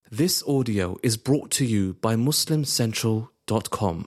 This audio is brought to you by MuslimCentral.com.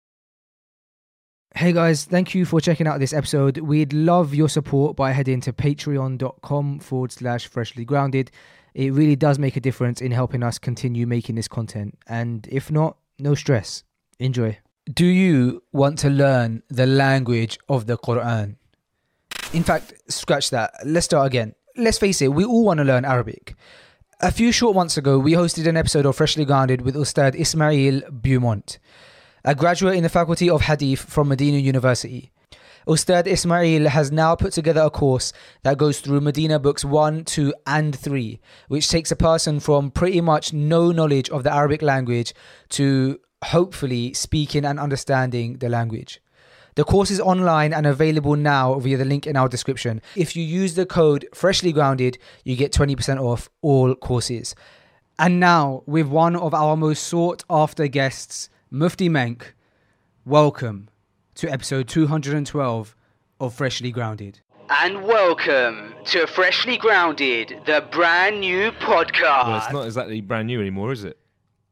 Hey guys, thank you for checking out this episode. We'd love your support by heading to patreon.com/freshly grounded. It really does make a difference in helping us continue making this content. And if not, no stress. Enjoy. Do you want to learn the language of the Quran? In fact, scratch that. Let's start again. Let's face it, we all want to learn Arabic. A few short months ago, we hosted an episode of Freshly Grounded with Ustad Ismail Beaumont, a graduate in the Faculty of Hadith from Medina University. Ustad Ismail has now put together a course that goes through Medina books 1, 2 and 3, which takes a person from pretty much no knowledge of the Arabic language to hopefully speaking and understanding the language. The course is online and available now via the link in our description. If you use the code Freshly Grounded, you get 20% off all courses. And now, with one of our most sought after guests, Mufti Menk, welcome to episode 212 of Freshly Grounded. And welcome to Freshly Grounded, the brand new podcast. Well, it's not exactly brand new anymore, is it?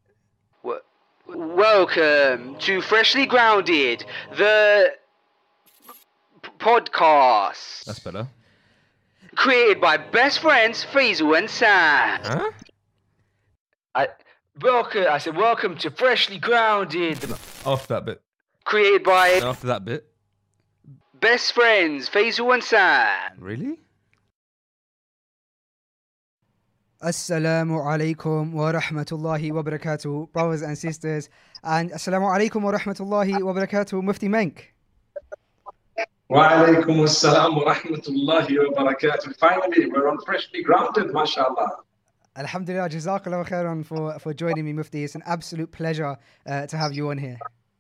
Welcome to Freshly Grounded, the podcast. That's better. Created by best friends Faisal and Sam. Huh? I said welcome to Freshly Grounded. After that bit. Created by After that bit. best friends Faisal and Sam. Really? Assalamu alaikum wa rahmatullahi wa barakatuh, brothers and sisters. And assalamu alaikum wa rahmatullahi wa barakatuh, Mufti Menk. Wa alaikum assalam wa rahmatullahi wa barakatuh. Finally, we're on Freshly Grounded, mashallah. Alhamdulillah, jazakallah khairan for joining me, Mufti. It's an absolute pleasure to have you on here.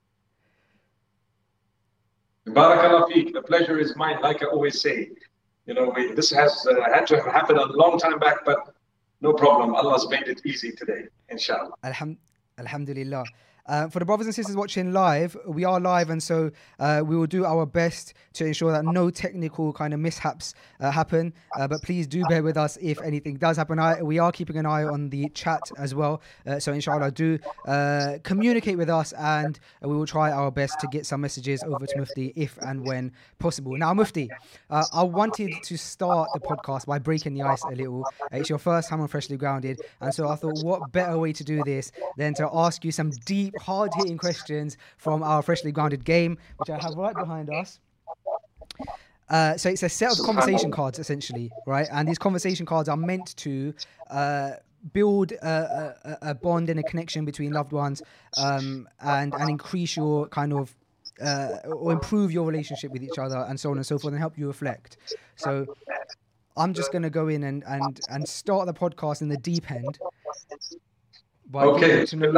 Barakallah feek. The pleasure is mine, like I always say. You know, this has had to have happened a long time back, but no problem. Allah's made it easy today, inshallah. Alhamdulillah. For the brothers and sisters watching live, we are live, and so we will do our best to ensure that no technical kind of mishaps happen. But please do bear with us if anything does happen. We are keeping an eye on the chat as well. So inshallah, do communicate with us, and we will try our best to get some messages over to Mufti if and when possible. Now, Mufti, I wanted to start the podcast by breaking the ice a little. It's your first time on Freshly Grounded, and so I thought, what better way to do this than to ask you some deep, hard-hitting questions from our Freshly Grounded game, which I have right behind us. So it's a set of conversation cards, essentially, right? And these conversation cards are meant to build a bond and a connection between loved ones, and increase your kind of or improve your relationship with each other, and so on and so forth, and help you reflect. So I'm just going to go in and start the podcast in the deep end. Okay, Let's see what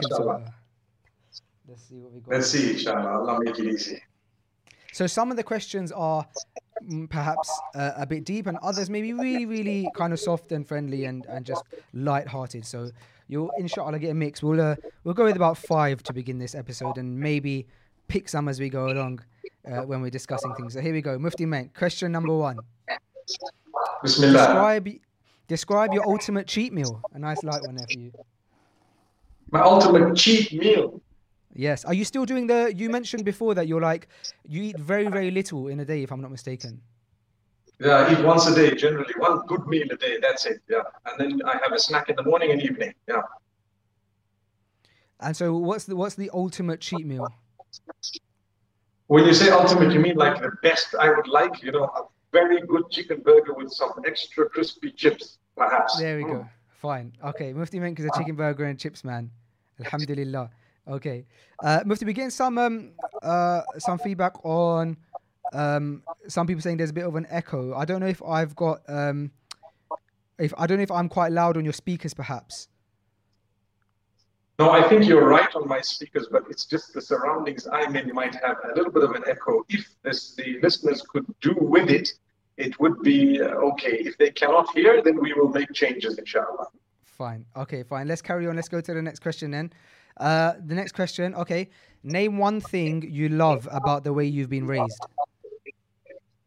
we got. Let's see, inshallah. Allah make it easy. So some of the questions are perhaps a bit deep, and others maybe really, really kind of soft and friendly and just light-hearted. So you'll inshallah get a mix. We'll go with about 5 to begin this episode, and maybe pick some as we go along when we're discussing things. So here we go. Mufti Menk, question number 1. Bismillah. Describe your ultimate cheat meal. A nice light one there for you. My ultimate cheat meal. Yes. Are you still doing you mentioned before that you eat very, very little in a day, if I'm not mistaken. Yeah, I eat once a day, generally. One good meal a day, that's it, yeah. And then I have a snack in the morning and evening, yeah. And so what's the ultimate cheat meal? When you say ultimate, you mean like the best I would like, you know, a very good chicken burger with some extra crispy chips, perhaps. There we go. Fine. Okay, Mufti Menk is a chicken burger and chips man. Alhamdulillah. Okay. Mufti, we're getting some feedback on some people saying there's a bit of an echo. I don't know if I've got I don't know if I'm quite loud on your speakers, perhaps. No, I think you're right on my speakers, but it's just the surroundings I'm in might have a little bit of an echo. If the listeners could do with it, it would be okay. If they cannot hear, then we will make changes, inshallah. Fine. Okay, fine. Let's carry on. Let's go to the next question then. The next question. Okay. Name one thing you love about the way you've been raised.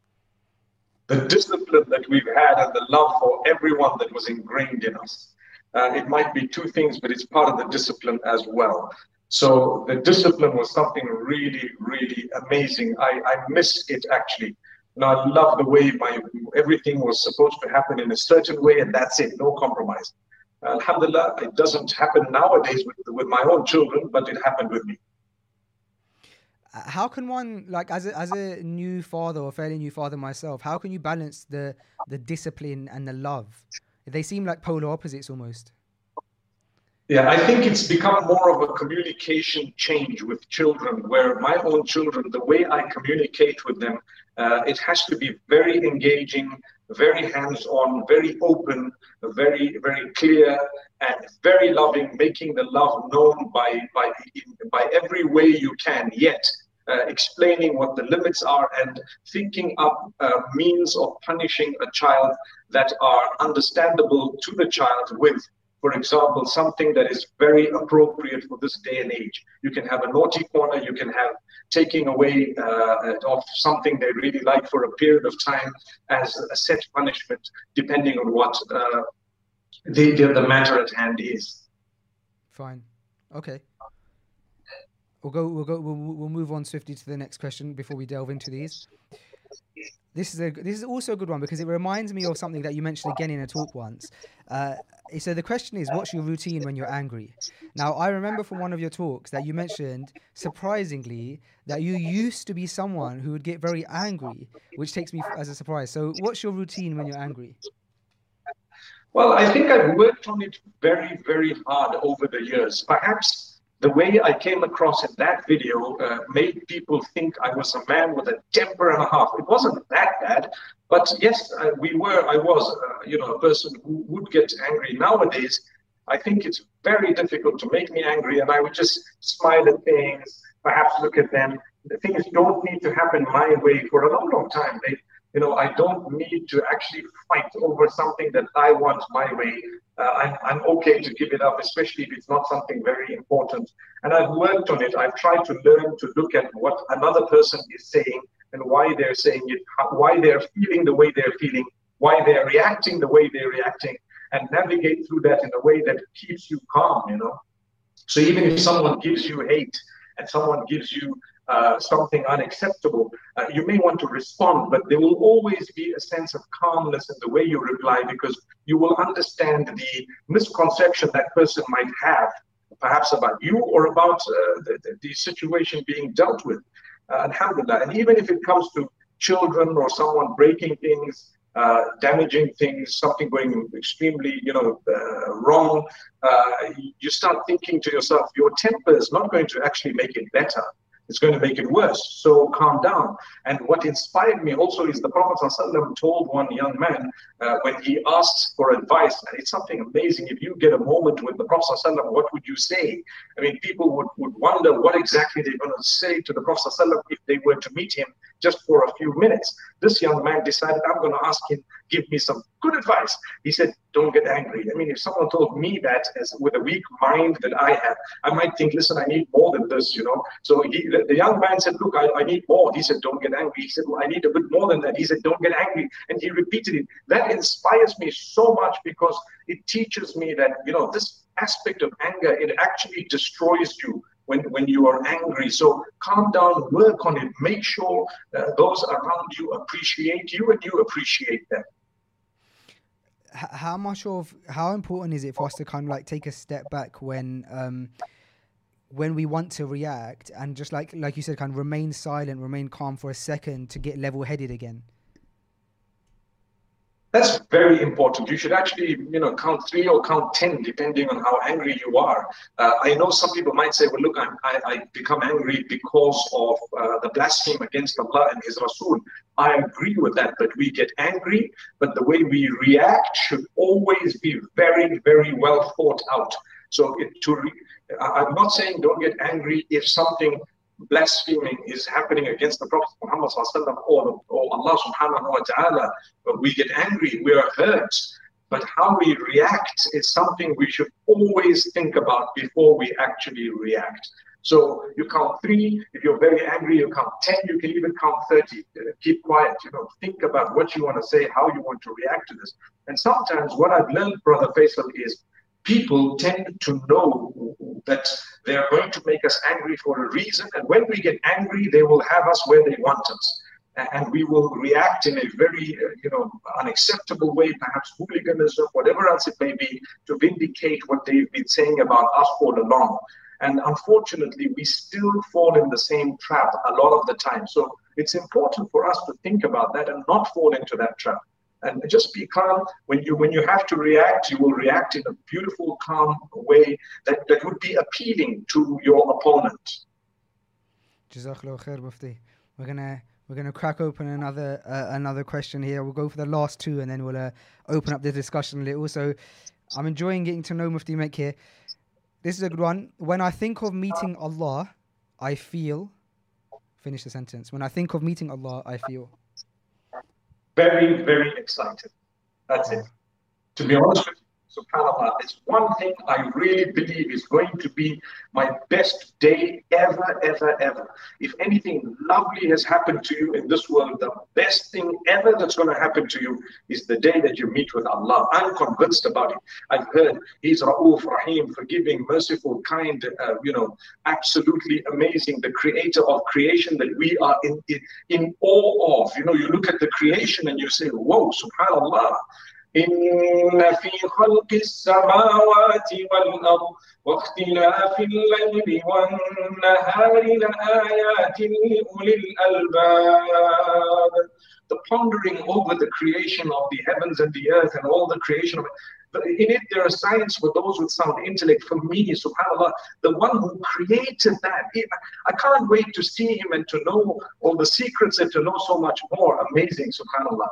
The discipline that we've had and the love for everyone that was ingrained in us. It might be two things, but it's part of the discipline as well. So the discipline was something really, really amazing. I miss it actually. And I love the way everything was supposed to happen in a certain way, and that's it, no compromise. Alhamdulillah, it doesn't happen nowadays with my own children, but it happened with me. How can one, like, as a new father or fairly new father myself, how can you balance the discipline and the love? They seem like polar opposites almost. Yeah, I think it's become more of a communication change with children, where my own children, the way I communicate with them, it has to be very engaging, very hands-on, very open, very, very clear, and very loving, making the love known by every way you can, yet explaining what the limits are and thinking up means of punishing a child that are understandable to the child with, for example, something that is very appropriate for this day and age. You can have a naughty corner, you can have taking away of something they really like for a period of time as a set punishment, depending on what the matter at hand is. Fine. Okay. We'll move on swiftly to the next question before we delve into these. This is also a good one because it reminds me of something that you mentioned again in a talk once. So the question is, what's your routine when you're angry? Now, I remember from one of your talks that you mentioned, surprisingly, that you used to be someone who would get very angry, which takes me as a surprise. So what's your routine when you're angry? Well, I think I've worked on it very, very hard over the years. Perhaps the way I came across in that video made people think I was a man with a temper and a half. It wasn't that bad, but yes, I was a person who would get angry. Nowadays, I think it's very difficult to make me angry, and I would just smile at things, perhaps look at them. The things don't need to happen my way for a long, long time. I don't need to actually fight over something that I want my way. I'm okay to give it up, especially if it's not something very important. And I've worked on it. I've tried to learn to look at what another person is saying and why they're saying it, why they're feeling the way they're feeling, why they're reacting the way they're reacting, and navigate through that in a way that keeps you calm, So even if someone gives you hate and someone gives you something unacceptable, you may want to respond, but there will always be a sense of calmness in the way you reply, because you will understand the misconception that person might have, perhaps about you or about the situation being dealt with. Alhamdulillah. And even if it comes to children or someone breaking things, damaging things, something going extremely, wrong, you start thinking to yourself, your temper is not going to actually make it better. It's going to make it worse. So calm down. And what inspired me also is the Prophet ﷺ told one young man when he asked for advice, and it's something amazing. If you get a moment with the Prophet ﷺ, what would you say? I mean, people would wonder what exactly they're going to say to the Prophet ﷺ if they were to meet him just for a few minutes. This young man decided, I'm going to ask him, give me some good advice. He said, don't get angry. I mean, if someone told me that with a weak mind that I have, I might think, listen, I need more than this, So the young man said, look, I need more. He said, don't get angry. He said, well, I need a bit more than that. He said, don't get angry. And he repeated it. That inspires me so much, because it teaches me that, this aspect of anger, it actually destroys you when you are angry. So calm down, work on it, make sure those around you appreciate you and you appreciate them. How important is it for us to kind of like take a step back when we want to react, and just like you said, kind of remain silent, remain calm for a second to get level-headed again? That's very important. You should actually, count 3 or count 10, depending on how angry you are. I know some people might say, well, look, I become angry because of the blasphemy against Allah and His Rasul. I agree with that, but we get angry, but the way we react should always be very, very well thought out. So I'm not saying don't get angry if something blaspheming is happening against the Prophet Muhammad or Allah subhanahu wa ta'ala. We get angry, we are hurt. But how we react is something we should always think about before we actually react. So you count 3, if you're very angry, you count 10, you can even count 30. Keep quiet, think about what you want to say, how you want to react to this. And sometimes what I've learned, Brother Faisal, is people tend to know that they're going to make us angry for a reason, and when we get angry, they will have us where they want us. And we will react in a very, unacceptable way, perhaps hooliganism, whatever else it may be, to vindicate what they've been saying about us all along. And unfortunately, we still fall in the same trap a lot of the time. So it's important for us to think about that and not fall into that trap. And just be calm. When you have to react, you will react in a beautiful, calm way that would be appealing to your opponent. Jazakallah khair, Mufti. We're gonna crack open another question here. We'll go for the last two, and then we'll open up the discussion a little. So, I'm enjoying getting to know Mufti Mek here. This is a good one. When I think of meeting Allah, I feel. Finish the sentence. When I think of meeting Allah, I feel. Very, very excited. That's it. To be honest with you, subhanAllah, it's one thing I really believe is going to be my best day ever, ever, ever. If anything lovely has happened to you in this world, the best thing ever that's going to happen to you is the day that you meet with Allah. I'm convinced about it. I've heard He's Ra'uf, Rahim, forgiving, merciful, kind, absolutely amazing, the creator of creation that we are in awe of. You look at the creation and you say, whoa, subhanAllah. إن في خلق السماوات والأرض واختلاف الليل والنهار لآيات لأولي الألباب. The pondering over the creation of the heavens and the earth and all the creation of it. In it, there are signs for those with sound intellect. For me, subhanAllah, the one who created that, I can't wait to see him and to know all the secrets and to know so much more. Amazing, subhanAllah.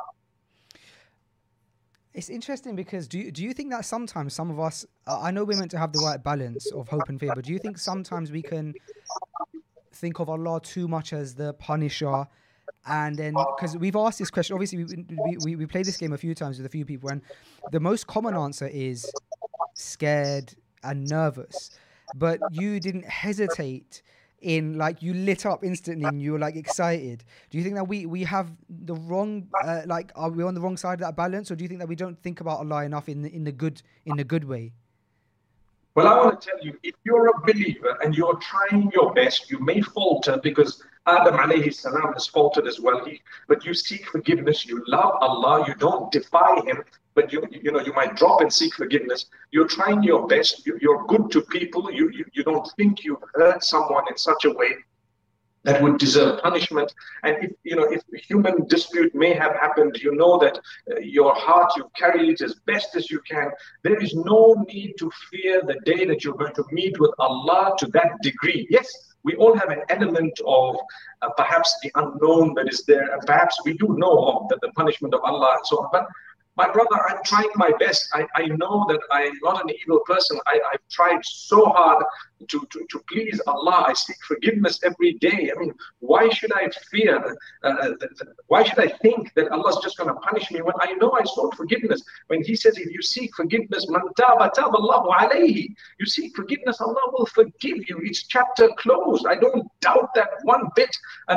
It's interesting because do you think that sometimes some of us, I know we're meant to have the right balance of hope and fear, but do you think sometimes we can think of Allah too much as the punisher? And then, because we've asked this question, obviously we played this game a few times with a few people, and the most common answer is scared and nervous. But you didn't hesitate in, like, you lit up instantly and you were like excited. Do you think that we have the wrong, are we on the wrong side of that balance, or do you think that we don't think about Allah enough in the good way? Well, I want to tell you, if you're a believer and you're trying your best, you may falter, because Adam alayhi salam has faltered as well. But you seek forgiveness, you love Allah, you don't defy him, but you might drop and seek forgiveness. You're trying your best, you're good to people, you don't think you've hurt someone in such a way that would deserve punishment. And if a human dispute may have happened, you know that your heart, you've carried it as best as you can. There is no need to fear the day that you're going to meet with Allah to that degree. Yes, we all have an element of perhaps the unknown that is there, and perhaps we do know of the punishment of Allah and so on. But my brother, I'm trying my best. I know that I'm not an evil person. I've tried so hard to please Allah. I seek forgiveness every day. I mean, why should I fear? Why should I think that Allah's just going to punish me when I know I sought forgiveness? When He says, if you seek forgiveness, man taba taba Allahu alayhi. You seek forgiveness, Allah will forgive you. It's chapter closed. I don't doubt that one bit. And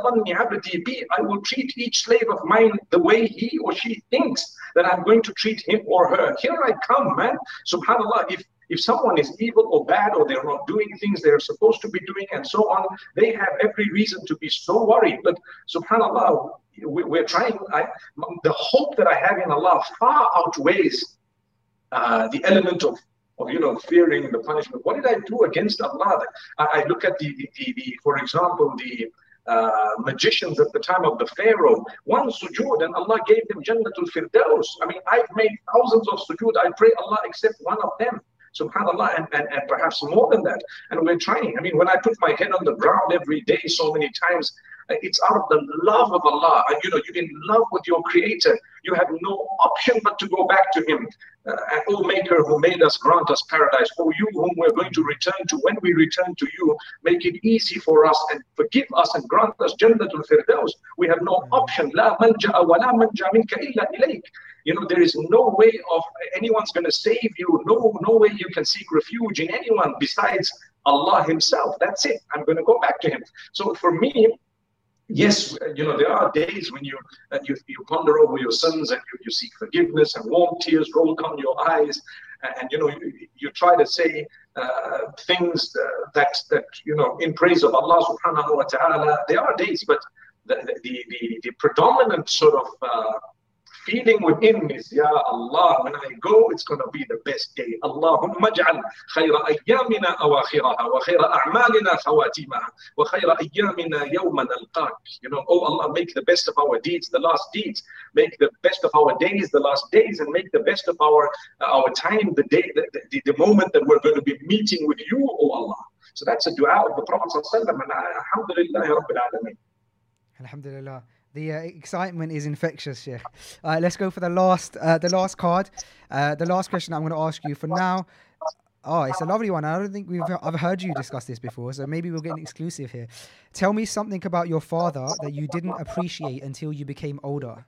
I will treat each slave of mine the way he or she thinks that I'm going to treat him or her. Here I come, man. SubhanAllah, if someone is evil or bad, or they're not doing things they're supposed to be doing and so on, they have every reason to be so worried. But SubhanAllah, we're trying. The hope that I have in Allah far outweighs the element of fearing the punishment. What did I do against Allah? I look at for example, the magicians at the time of the Pharaoh, one sujood and Allah gave them Jannatul Firdaus. I mean, I've made thousands of sujood. I pray Allah accept one of them. SubhanAllah, and perhaps more than that. And we're trying. I mean, when I put my head on the ground every day so many times, it's out of the love of Allah. And you're in love with your Creator. You have no option but to go back to Him. O Maker who made us, grant us paradise. O You whom we're going to return to, when we return to You, make it easy for us and forgive us and grant us Jannatul Firdaus. We have no option. La malja'a wa la manja minka illa ilayk. There is no way of anyone's going to save you. No way you can seek refuge in anyone besides Allah Himself. That's it. I'm going to go back to Him. So for me, yes, there are days when you ponder over your sins and you seek forgiveness and warm tears roll down your eyes. and you try to say things that in praise of Allah subhanahu wa ta'ala. There are days, but the predominant sort of feeling within is, Ya Allah, when I go, it's going to be the best day. Allahumma ja'al khayra ayyamina awakhiraha wa khayra a'malina khawatimaha wa khayra ayyamina yawman alqaq. Oh Allah, make the best of our deeds the last deeds. Make the best of our days the last days, and make the best of our time the day, the moment that we're going to be meeting with you, oh Allah. So that's a dua of the Prophet sallallahu alaihi wasallam, and alhamdulillah rabbil alameen. Alhamdulillah. The excitement is infectious, Sheikh. Let's go for the last card. The last question I'm going to ask you for now. Oh, it's a lovely one. I don't think I've heard you discuss this before, so maybe we'll get an exclusive here. Tell me something about your father that you didn't appreciate until you became older.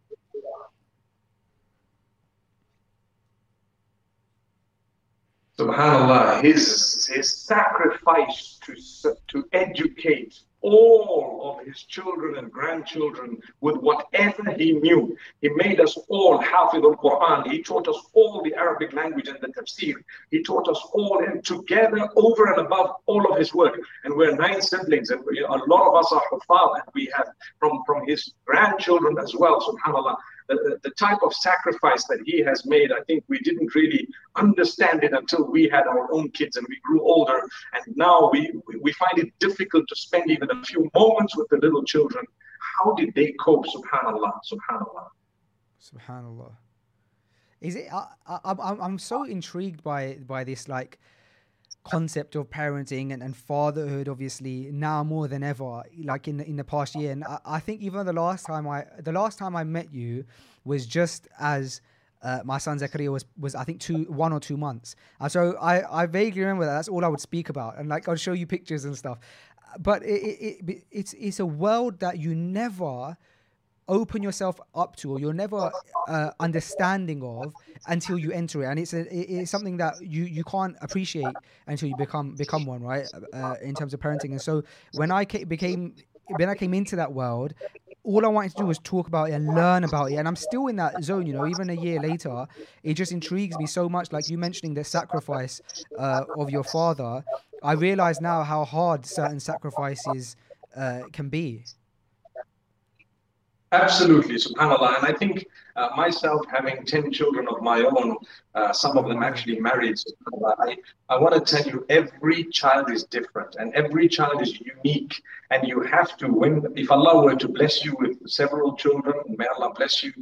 SubhanAllah, his sacrifice to educate all of his children and grandchildren with whatever he knew. He made us all Hafidh al-Quran. He taught us all the Arabic language and the tafsir. He taught us all, and together, over and above all of his work. And we're 9 siblings, and a lot of us are Hufad, and we have from his grandchildren as well, SubhanAllah. The type of sacrifice that he has made, I think we didn't really understand it until we had our own kids and we grew older. And now we find it difficult to spend even a few moments with the little children. How did they cope? Subhanallah, subhanallah. Subhanallah. Is it? I'm so intrigued by this concept of parenting and fatherhood, obviously now more than ever, like in the past year. And I think even the last time I met you was just as my son Zakaria was I think 1 or 2 months. And so I vaguely remember that's all I would speak about, and I'll show you pictures and stuff. But it's a world that you never open yourself up to, or you're never understanding of until you enter it, and it's something that you can't appreciate until you become one, right? In terms of parenting. And so when I came into that world, all I wanted to do was talk about it and learn about it, and I'm still in that zone, even a year later. It just intrigues me so much, like you mentioning the sacrifice of your father. I realize now how hard certain sacrifices can be. Absolutely, subhanAllah. And I think myself having 10 children of my own, some of them actually married, I want to tell you, every child is different and every child is unique. And you have to, if Allah were to bless you with several children, may Allah bless you,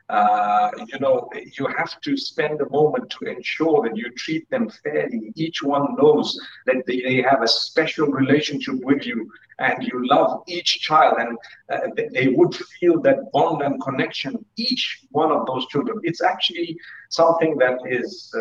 you have to spend a moment to ensure that you treat them fairly. Each one knows that they have a special relationship with you, and you love each child, and they would feel that bond and connection, each one of those children. It's actually something that is,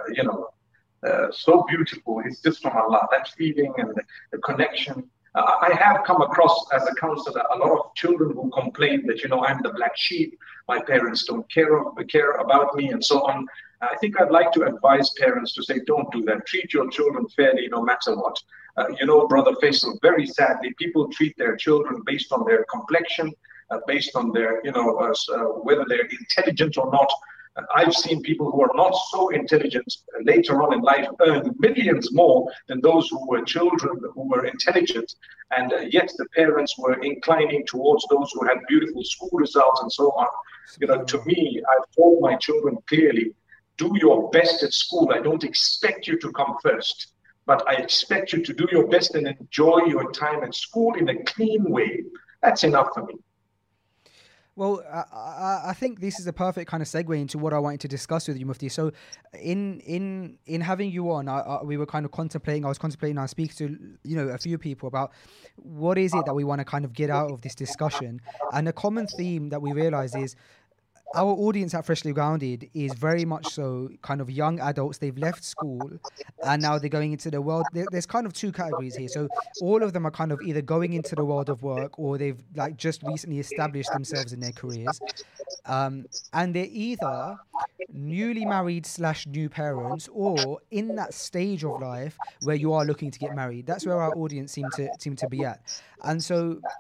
so beautiful. It's just from Allah, that feeling and the connection. I have come across as a counselor a lot of children who complain that, I'm the black sheep, my parents don't care about me, and so on. I think I'd like to advise parents to say, don't do that. Treat your children fairly no matter what. Brother Faisal, very sadly, people treat their children based on their complexion, based on their, whether they're intelligent or not. I've seen people who are not so intelligent later on in life earn millions more than those who were children who were intelligent, and yet the parents were inclining towards those who had beautiful school results and so on. To me, I've told my children clearly, do your best at school. I don't expect you to come first, but I expect you to do your best and enjoy your time at school in a clean way. That's enough for me. Well, I think this is a perfect kind of segue into what I wanted to discuss with you, Mufti. So in having you on, we were kind of contemplating, I was speaking to, a few people about what is it that we want to kind of get out of this discussion. And a common theme that we realize is our audience at Freshly Grounded is very much so kind of young adults. They've left school and now they're going into the world. There's kind of 2 categories here. So all of them are kind of either going into the world of work, or they've just recently established themselves in their careers. And they're either newly married / new parents, or in that stage of life where you are looking to get married. That's where our audience seem to be at. And so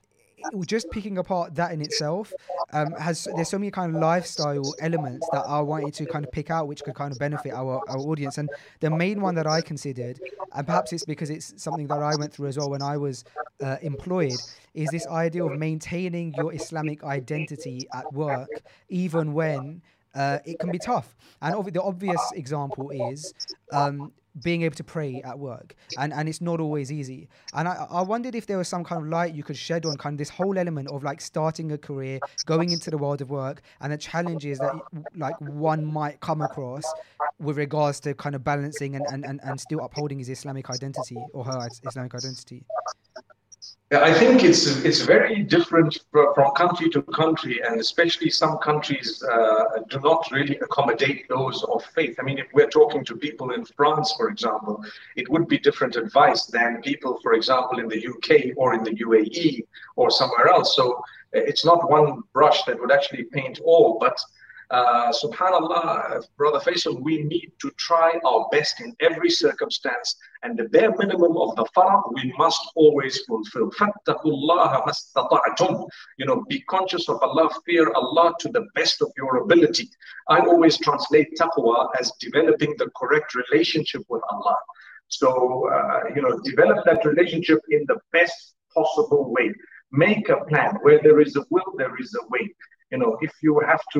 just picking apart that in itself there's so many kind of lifestyle elements that I wanted to kind of pick out, which could kind of benefit our audience. And the main one that I considered, and perhaps it's because it's something that I went through as well when I was employed, is this idea of maintaining your Islamic identity at work, even when it can be tough. And the obvious example is being able to pray at work, and it's not always easy. And I wondered if there was some kind of light you could shed on kind of this whole element of like starting a career, going into the world of work, and the challenges that like one might come across with regards to kind of balancing and still upholding his Islamic identity or her Islamic identity. Yeah, I think it's very different from country to country, and especially some countries do not really accommodate those of faith. I mean, if we're talking to people in France, for example, it would be different advice than people, for example, in the UK or in the UAE or somewhere else. So it's not one brush that would actually paint all, but subhanallah, Brother Faisal, we need to try our best in every circumstance, and the bare minimum of the farad we must always fulfill. Fattaqullaha mastata'tum. Be conscious of Allah, fear Allah to the best of your ability. I always translate taqwa as developing the correct relationship with Allah. So, develop that relationship in the best possible way. Make a plan. Where there is a will, there is a way. If you have to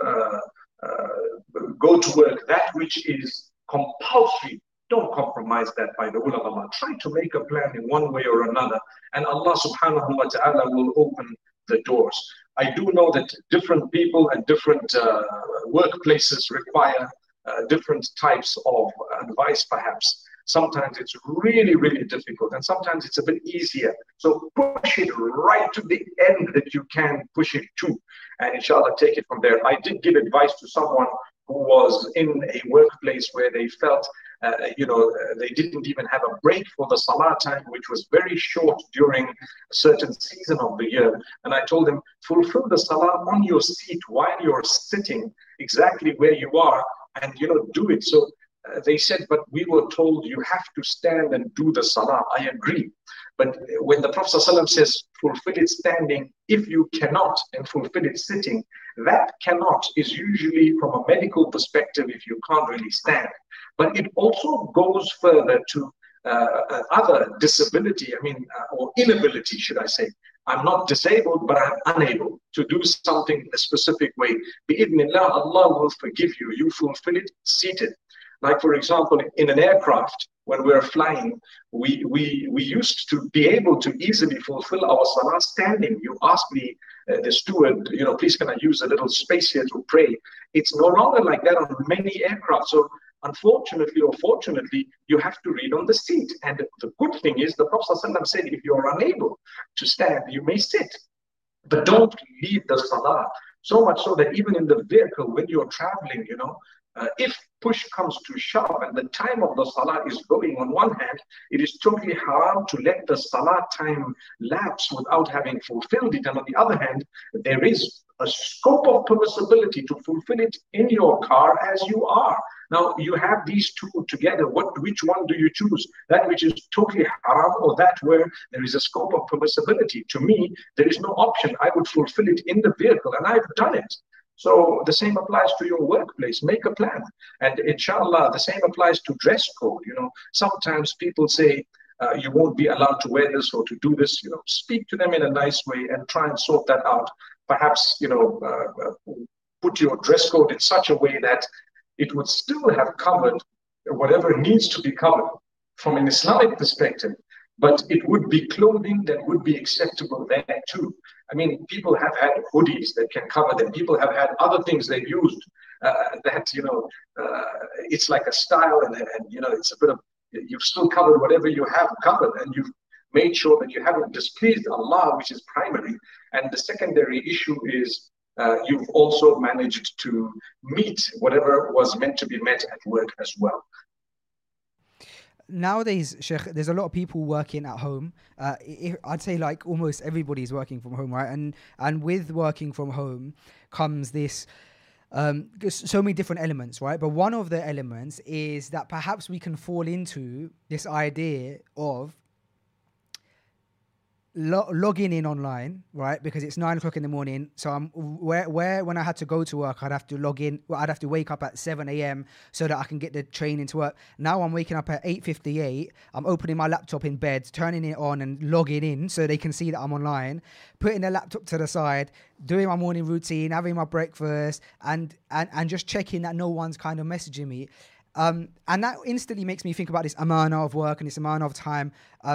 go to work, that which is compulsory, don't compromise that by the will of Allah. Try to make a plan in one way or another, and Allah subhanahu wa ta'ala will open the doors. I do know that different people and different workplaces require different types of advice, perhaps. Sometimes it's really, really difficult, and sometimes it's a bit easier. So push it right to the end that you can push it to, and inshallah, take it from there. I did give advice to someone who was in a workplace where they felt, they didn't even have a break for the salah time, which was very short during a certain season of the year. And I told them, fulfill the salah on your seat while you're sitting exactly where you are, and do it. So they said, but we were told you have to stand and do the salah. I agree. But when the Prophet ﷺ says, fulfill it standing, if you cannot, and fulfill it sitting, that cannot is usually from a medical perspective if you can't really stand. But it also goes further to other disability, or inability, should I say. I'm not disabled, but I'm unable to do something in a specific way. Bi-idhnillah, Allah will forgive you. You fulfill it seated. Like, for example, in an aircraft, when we're flying, we used to be able to easily fulfill our salah standing. You ask the steward, please can I use a little space here to pray? It's no longer like that on many aircraft. So unfortunately or fortunately, you have to read on the seat. And the good thing is the Prophet ﷺ said, if you're unable to stand, you may sit. But don't leave the salah. So much so that even in the vehicle, when you're traveling, if push comes to shove and the time of the salah is going, on one hand, it is totally haram to let the salah time lapse without having fulfilled it. And on the other hand, there is a scope of permissibility to fulfill it in your car as you are. Now, you have these two together. Which one do you choose? That which is totally haram, or that where there is a scope of permissibility? To me, there is no option. I would fulfill it in the vehicle, and I've done it. So the same applies to your workplace. Make a plan. And inshallah, the same applies to dress code. Sometimes people say, you won't be allowed to wear this or to do this. Speak to them in a nice way and try and sort that out. Perhaps, put your dress code in such a way that it would still have covered whatever needs to be covered from an Islamic perspective, but it would be clothing that would be acceptable there too. People have had hoodies that can cover them. People have had other things they've used it's like a style, and it's a bit of, you've still covered whatever you have covered, and you've made sure that you haven't displeased Allah, which is primary. And the secondary issue is you've also managed to meet whatever was meant to be met at work as well. Nowadays, Sheikh, there's a lot of people working at home. I'd say like almost everybody's working from home, right? And with working from home comes this so many different elements, right? But one of the elements is that perhaps we can fall into this idea of logging in online, right? Because it's 9 o'clock in the morning. So I'm where when I had to go to work, I'd have to log in. Well, I'd have to wake up at 7 a.m. so that I can get the train into work. Now I'm waking up at 8:58. I'm opening my laptop in bed, turning it on and logging in so they can see that I'm online, putting the laptop to the side, doing my morning routine, having my breakfast, and just checking that no one's kind of messaging me. And that instantly makes me think about this amana of work and this amana of time.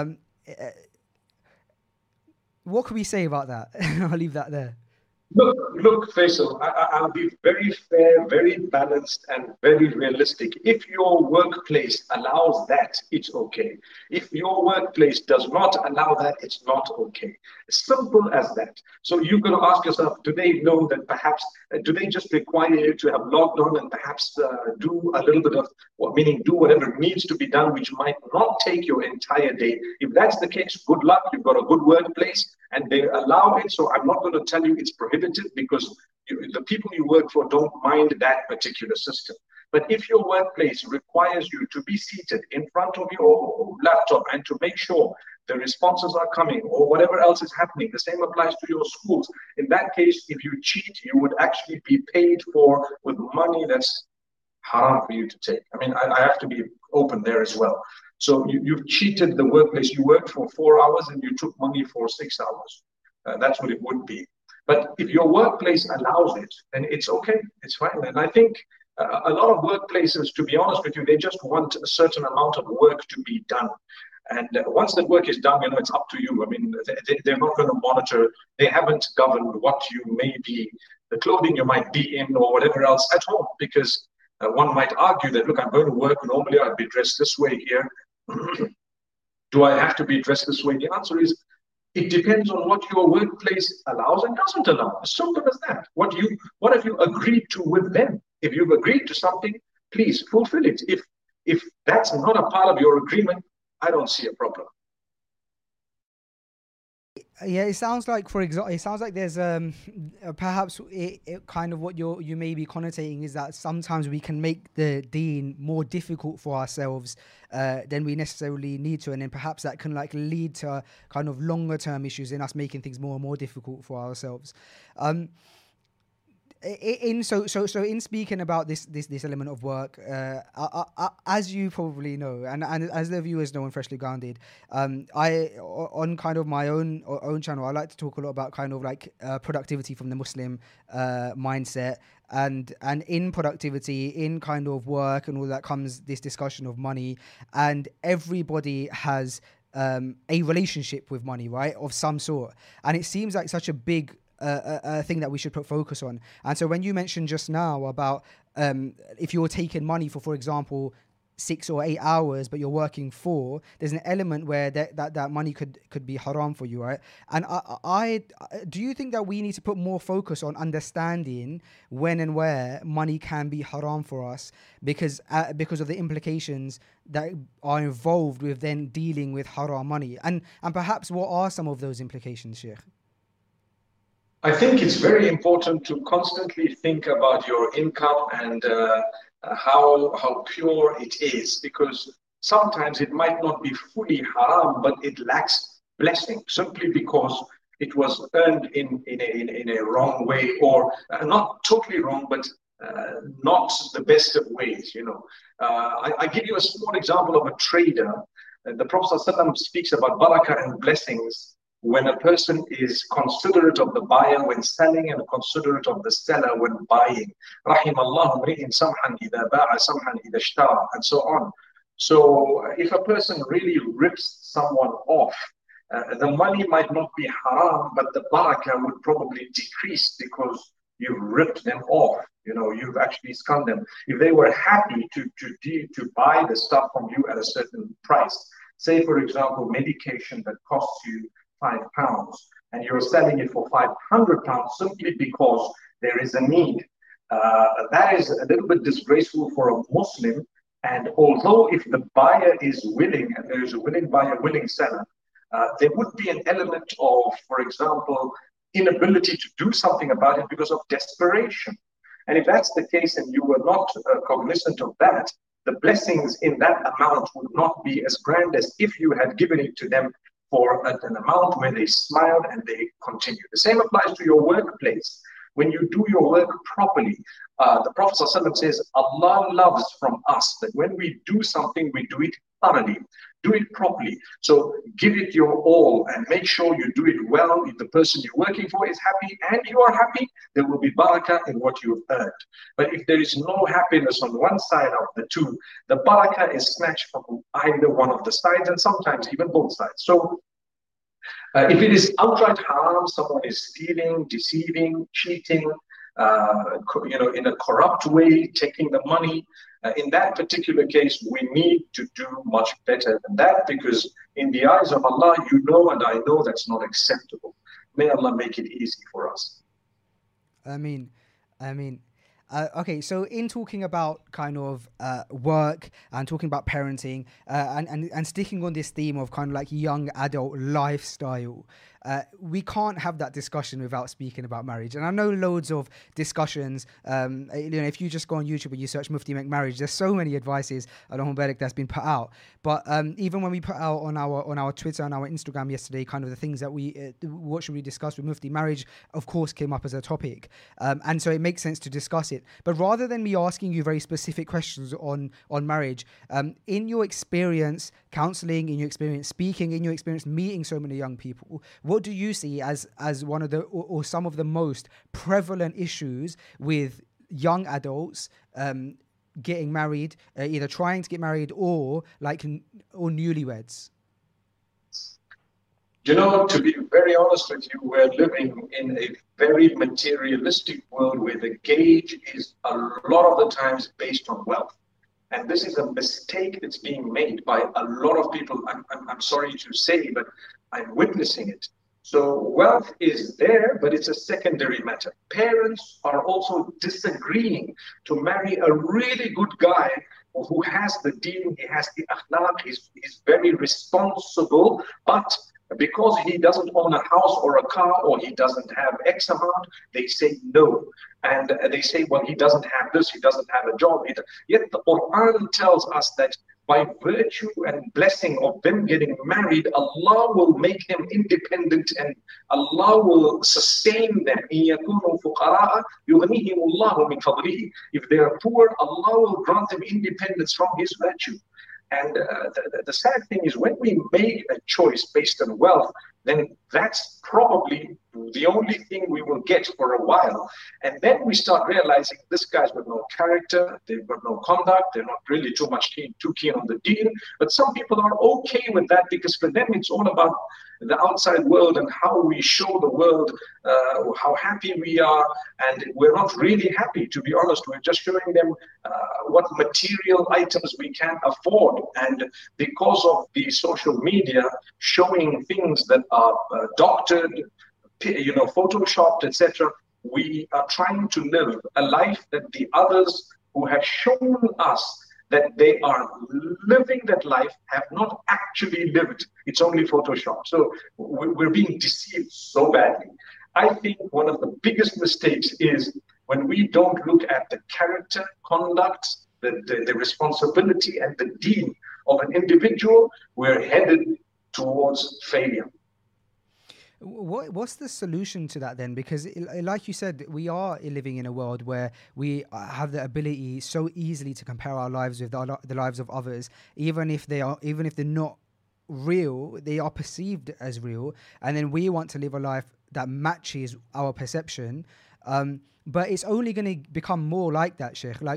What can we say about that? I'll leave that there. Look, Faisal, I'll be very fair, very balanced, and very realistic. If your workplace allows that, it's okay. If your workplace does not allow that, it's not okay. Simple as that. So you've got to ask yourself, do they know that perhaps, do they just require you to have logged on and perhaps do a little bit of, meaning do whatever needs to be done, which might not take your entire day? If that's the case, good luck. You've got a good workplace and they allow it. So I'm not going to tell you it's prohibited because the people you work for don't mind that particular system. But if your workplace requires you to be seated in front of your laptop and to make sure the responses are coming or whatever else is happening, the same applies to your schools. In that case, if you cheat, you would actually be paid for with money that's haram for you to take. I mean, I have to be open there as well. So you've cheated the workplace. You worked for 4 hours and you took money for 6 hours. That's what it would be. But if your workplace allows it, then it's okay. It's fine. And I think a lot of workplaces, to be honest with you, they just want a certain amount of work to be done. And once that work is done, it's up to you. I mean, they're not going to monitor. They haven't governed what you may be, the clothing you might be in or whatever else at home. Because one might argue that, look, I'm going to work. Normally, I'd be dressed this way here. Do I have to be dressed this way? The answer is, it depends on what your workplace allows and doesn't allow. As simple as that. What have you agreed to with them? If you've agreed to something, please fulfill it. If that's not a part of your agreement, I don't see a problem. Yeah, it sounds like, for example, it sounds like there's perhaps it kind of what you may be connotating is that sometimes we can make the deen more difficult for ourselves than we necessarily need to, and then perhaps that can like lead to kind of longer term issues in us making things more and more difficult for ourselves. So in speaking about this element of work, as you probably know, and as the viewers know on Freshly Grounded, I on kind of my own channel, I like to talk a lot about kind of like productivity from the Muslim mindset, and in productivity, in kind of work and all that comes this discussion of money, and everybody has a relationship with money, right, of some sort, and it seems like such a big a thing that we should put focus on. And so when you mentioned just now about if you're taking money for example 6 or 8 hours but you're working 4, there's an element where that money could be haram for you, right? And I do you think that we need to put more focus on understanding when and where money can be haram for us because of the implications that are involved with then dealing with haram money, and perhaps what are some of those implications, Sheikh? I think it's very important to constantly think about your income and how pure it is, because sometimes it might not be fully haram, but it lacks blessing simply because it was earned in a wrong way, or not totally wrong, but not the best of ways. I give you a small example of a trader. The Prophet ﷺ speaks about barakah and blessings when a person is considerate of the buyer when selling and considerate of the seller when buying. رحم الله امرئ سمحا إذا باع سمحا إذا اشترى, and so on. So if a person really rips someone off, the money might not be haram, but the barakah would probably decrease because you've ripped them off. You've actually scummed them. If they were happy to buy the stuff from you at a certain price, say for example medication that costs you £5 and you're selling it for £500 simply because there is a need, that is a little bit disgraceful for a Muslim. And although if the buyer is willing and there is a willing buyer, willing seller, there would be an element of, for example, inability to do something about it because of desperation. And if that's the case and you were not cognizant of that, the blessings in that amount would not be as grand as if you had given it to them for an amount where they smile and they continue. The same applies to your workplace. When you do your work properly, the Prophet ﷺ says, Allah loves from us that when we do something, we do it thoroughly, do it properly. So give it your all and make sure you do it well. If the person you're working for is happy and you are happy, there will be barakah in what you've earned. But if there is no happiness on one side of the two, the barakah is snatched from either one of the sides and sometimes even both sides. So if it is outright harm, someone is stealing, deceiving, cheating, in a corrupt way, taking the money, in that particular case, we need to do much better than that, because in the eyes of Allah, you know and I know that's not acceptable. May Allah make it easy for us. I mean, okay, so in talking about kind of work and talking about parenting and sticking on this theme of kind of like young adult lifestyle, we can't have that discussion without speaking about marriage. And I know loads of discussions, if you just go on YouTube and you search Mufti Make Marriage, there's so many advices along Berdic that's been put out. But even when we put out on our Twitter and our Instagram yesterday, kind of the things that what should we discuss with Mufti, marriage, of course, came up as a topic. And so it makes sense to discuss it. But rather than me asking you very specific questions on marriage, in your experience counseling, in your experience speaking, in your experience meeting so many young people, what do you see as one of the or some of the most prevalent issues with young adults getting married, either trying to get married or newlyweds? To be very honest with you, we're living in a very materialistic world where the gauge is a lot of the times based on wealth. And this is a mistake that's being made by a lot of people. I'm sorry to say, but I'm witnessing it. So wealth is there, but it's a secondary matter. Parents are also disagreeing to marry a really good guy who has the deen, he has the akhlaq, he's very responsible, but because he doesn't own a house or a car, or he doesn't have X amount, they say no. And they say, well, he doesn't have this, he doesn't have a job. Yet the Quran tells us that by virtue and blessing of them getting married, Allah will make them independent and Allah will sustain them. If they are poor, Allah will grant them independence from His virtue. And the sad thing is, when we make a choice based on wealth, then that's probably the only thing we will get for a while. And then we start realizing this guy's got no character, they've got no conduct, they're not really too keen on the deen. But some people are okay with that, because for them it's all about the outside world and how we show the world how happy we are. And we're not really happy, to be honest. We're just showing them what material items we can afford. And because of the social media showing things that are doctored, photoshopped, etc., we are trying to live a life that the others who have shown us that they are living that life have not actually lived. It's only Photoshop. So we're being deceived so badly. I think one of the biggest mistakes is when we don't look at the character, conduct, the responsibility and the deen of an individual, we're headed towards failure. What's the solution to that then? Because like you said, we are living in a world where we have the ability so easily to compare our lives with the lives of others, even if they're not real, they are perceived as real, and then we want to live a life that matches our perception. But it's only going to become more like that, Sheikh. Like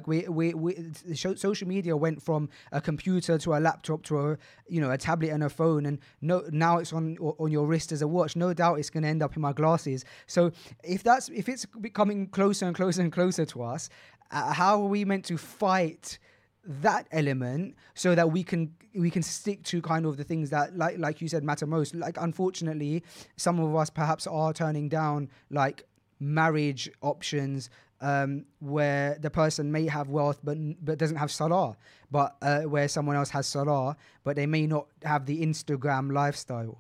social media went from a computer to a laptop to a tablet and a phone, and now it's on your wrist as a watch. No doubt it's going to end up in my glasses. So if it's becoming closer and closer and closer to us, how are we meant to fight that element so that we can stick to kind of the things that like you said matter most? Like, unfortunately, some of us perhaps are turning down like marriage options where the person may have wealth but doesn't have salah, but where someone else has salah but they may not have the Instagram lifestyle.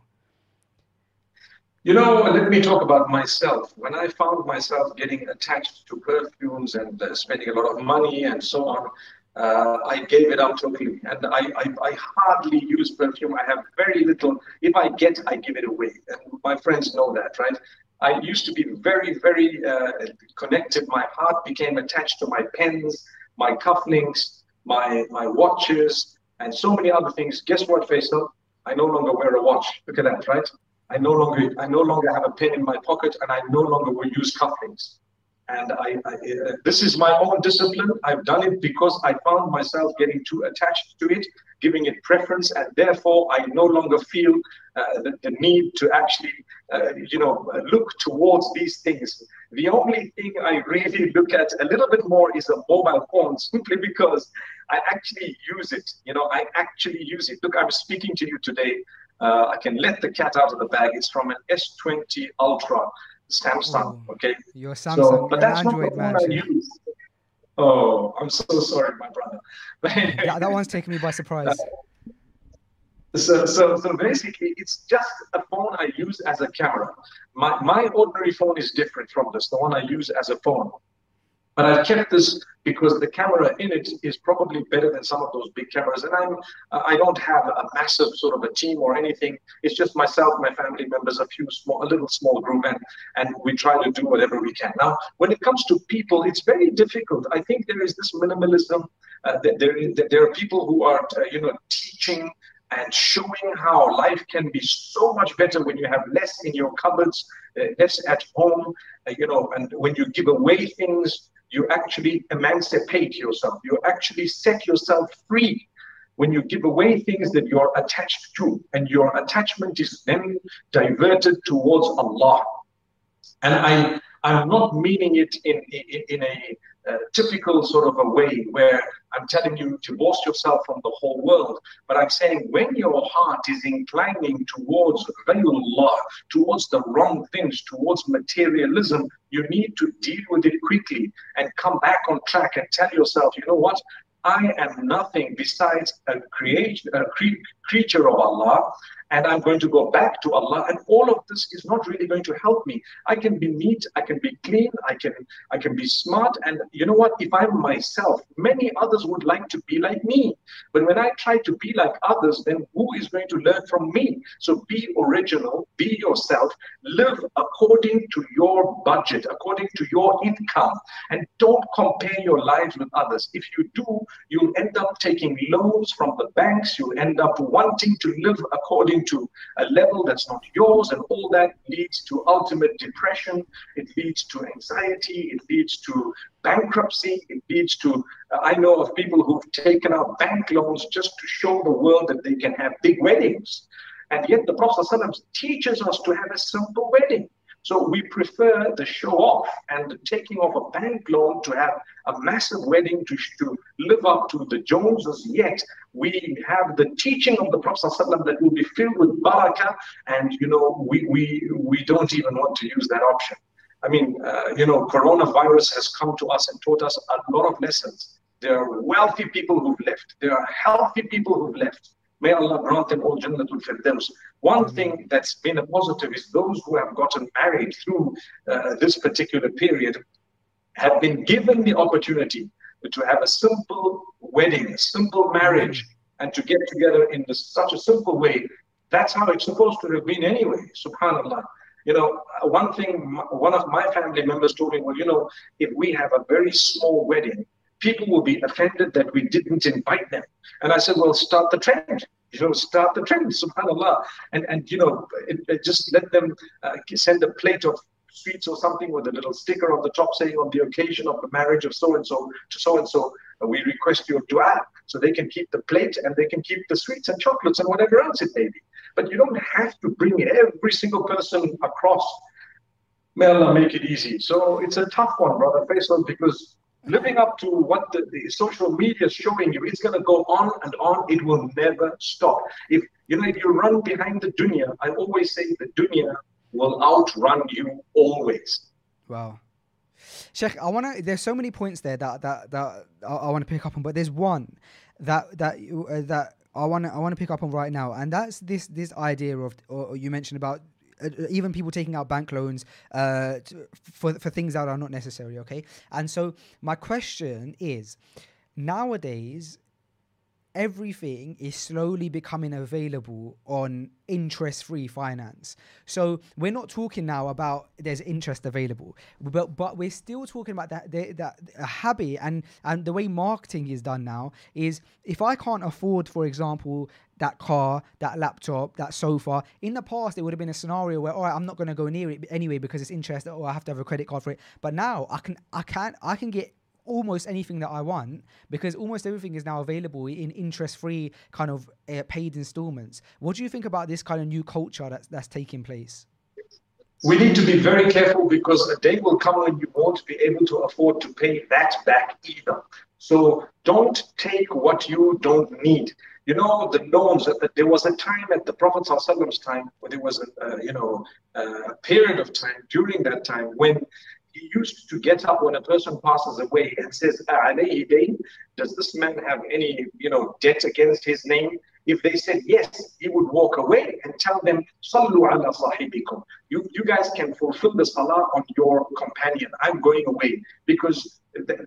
Let me talk about myself. When I found myself getting attached to perfumes and spending a lot of money and so on, I gave it up totally, and I hardly use perfume. I have very little. If I get, I give it away, and my friends know that, right? I used to be very connected. My heart became attached to my pens, my cufflinks, my watches, and so many other things. Guess what, Faisal? I no longer wear a watch. Look at that, right? I no longer have a pen in my pocket, and I no longer will use cufflinks. And this is my own discipline. I've done it because I found myself getting too attached to it, giving it preference, and therefore I no longer feel the need to actually, look towards these things. The only thing I really look at a little bit more is a mobile phone, simply because I actually use it. I actually use it. Look, I'm speaking to you today. I can let the cat out of the bag. It's from an S20 Ultra. Samsung, okay? You're Samsung, but you're that's an Android not man. the one I use. Oh, I'm so sorry, my brother. That one's taken me by surprise. So basically, it's just a phone I use as a camera. My ordinary phone is different from this, the one I use as a phone. But I've kept this because the camera in it is probably better than some of those big cameras. And I don't have a massive sort of a team or anything. It's just myself, my family members, a little small group, and we try to do whatever we can. Now, when it comes to people, it's very difficult. I think there is this minimalism. There are people who are, teaching and showing how life can be so much better when you have less in your cupboards, less at home, and when you give away things, you actually emancipate yourself. You actually set yourself free when you give away things that you're attached to, and your attachment is then diverted towards Allah. And I'm not meaning it in a typical sort of a way where I'm telling you to divorce yourself from the whole world, but I'm saying when your heart is inclining towards ghayrullah, towards the wrong things, towards materialism, you need to deal with it quickly and come back on track and tell yourself, you know what? I am nothing besides a creature of Allah, and I'm going to go back to Allah, and all of this is not really going to help me. I can be neat, I can be clean, I can be smart, and you know what? If I'm myself, many others would like to be like me. But when I try to be like others, then who is going to learn from me? So be original, be yourself, live according to your budget, according to your income, and don't compare your lives with others. If you do, you'll end up taking loans from the banks, you'll end up wanting to live according to a level that's not yours, and all that leads to ultimate depression, it leads to anxiety, it leads to bankruptcy, it leads to, I know of people who've taken out bank loans just to show the world that they can have big weddings. And yet the Prophet ﷺ teaches us to have a simple wedding. So we prefer the show off and the taking off a bank loan to have a massive wedding to live up to the Joneses. Yet we have the teaching of the Prophet ﷺ that will be filled with barakah, and we don't even want to use that option. I mean, coronavirus has come to us and taught us a lot of lessons. There are wealthy people who've left. There are healthy people who've left. May Allah grant them all Jannatul Firdaus. One thing that's been a positive is those who have gotten married through this particular period have been given the opportunity to have a simple wedding, a simple marriage, and to get together in such a simple way. That's how it's supposed to have been anyway, subhanAllah. One thing, one of my family members told me, well, if we have a very small wedding, people will be offended that we didn't invite them. And I said, well, start the trend. Start the trend, subhanAllah. And just let them send a plate of sweets or something with a little sticker on the top saying, on the occasion of the marriage of so-and-so to so-and-so, we request your dua. So they can keep the plate and they can keep the sweets and chocolates and whatever else it may be. But you don't have to bring every single person across. May Allah make it easy. So it's a tough one, Brother Faisal, because living up to what the social media is showing you, it's going to go on and on. It will never stop. If you run behind the dunya, I always say the dunya will outrun you always. Wow. Sheikh, there's so many points there that I want to pick up on, but there's one that I want to pick up on right now, and that's this idea of, or you mentioned about even people taking out bank loans for things that are not necessary, okay? And so my question is, nowadays everything is slowly becoming available on interest-free finance. So we're not talking now about there's interest available, but we're still talking about that habit and the way marketing is done now is if I can't afford, for example, that car, that laptop, that sofa. In the past, it would have been a scenario where, all right, I'm not going to go near it anyway because it's interest, or I have to have a credit card for it. But now I can get almost anything that I want because almost everything is now available in interest-free kind of paid installments. What do you think about this kind of new culture that's taking place? We need to be very careful because a day will come when you won't be able to afford to pay that back either. So don't take what you don't need. You know, the loans, there was a time at the Prophet ﷺ's time where there was a period of time during that time when he used to get up when a person passes away and says, "Alayhi dayn?" Does this man have any, debt against his name? If they said yes, he would walk away and tell them, "Sallu ala sahibikum." You guys can fulfill the salah on your companion. I'm going away because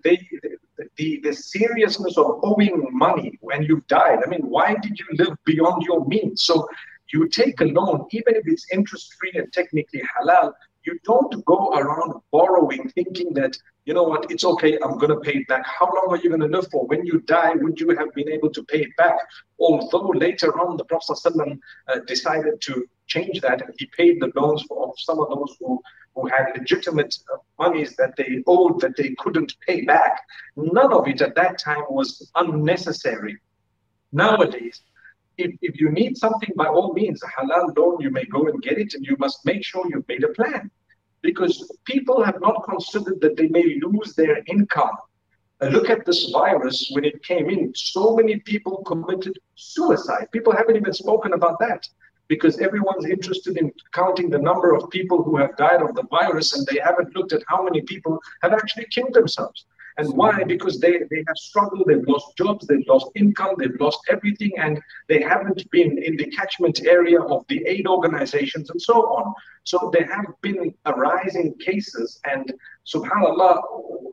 the seriousness of owing money when you've died. I mean, why did you live beyond your means? So you take a loan, even if it's interest-free and technically halal. You don't go around borrowing thinking that, you know what, it's okay, I'm going to pay it back. How long are you going to live for? When you die, would you have been able to pay it back? Although later on, the Prophet ﷺ decided to change that, and he paid the loans of some of those who had legitimate monies that they owed that they couldn't pay back. None of it at that time was unnecessary. Nowadays, if you need something, by all means, a halal loan, you may go and get it, and you must make sure you've made a plan. Because people have not considered that they may lose their income. Look at this virus when it came in. So many people committed suicide. People haven't even spoken about that because everyone's interested in counting the number of people who have died of the virus, and they haven't looked at how many people have actually killed themselves. And why? Because they have struggled, they've lost jobs, they've lost income, they've lost everything, and they haven't been in the catchment area of the aid organizations and so on. So there have been a rise in cases, and subhanAllah,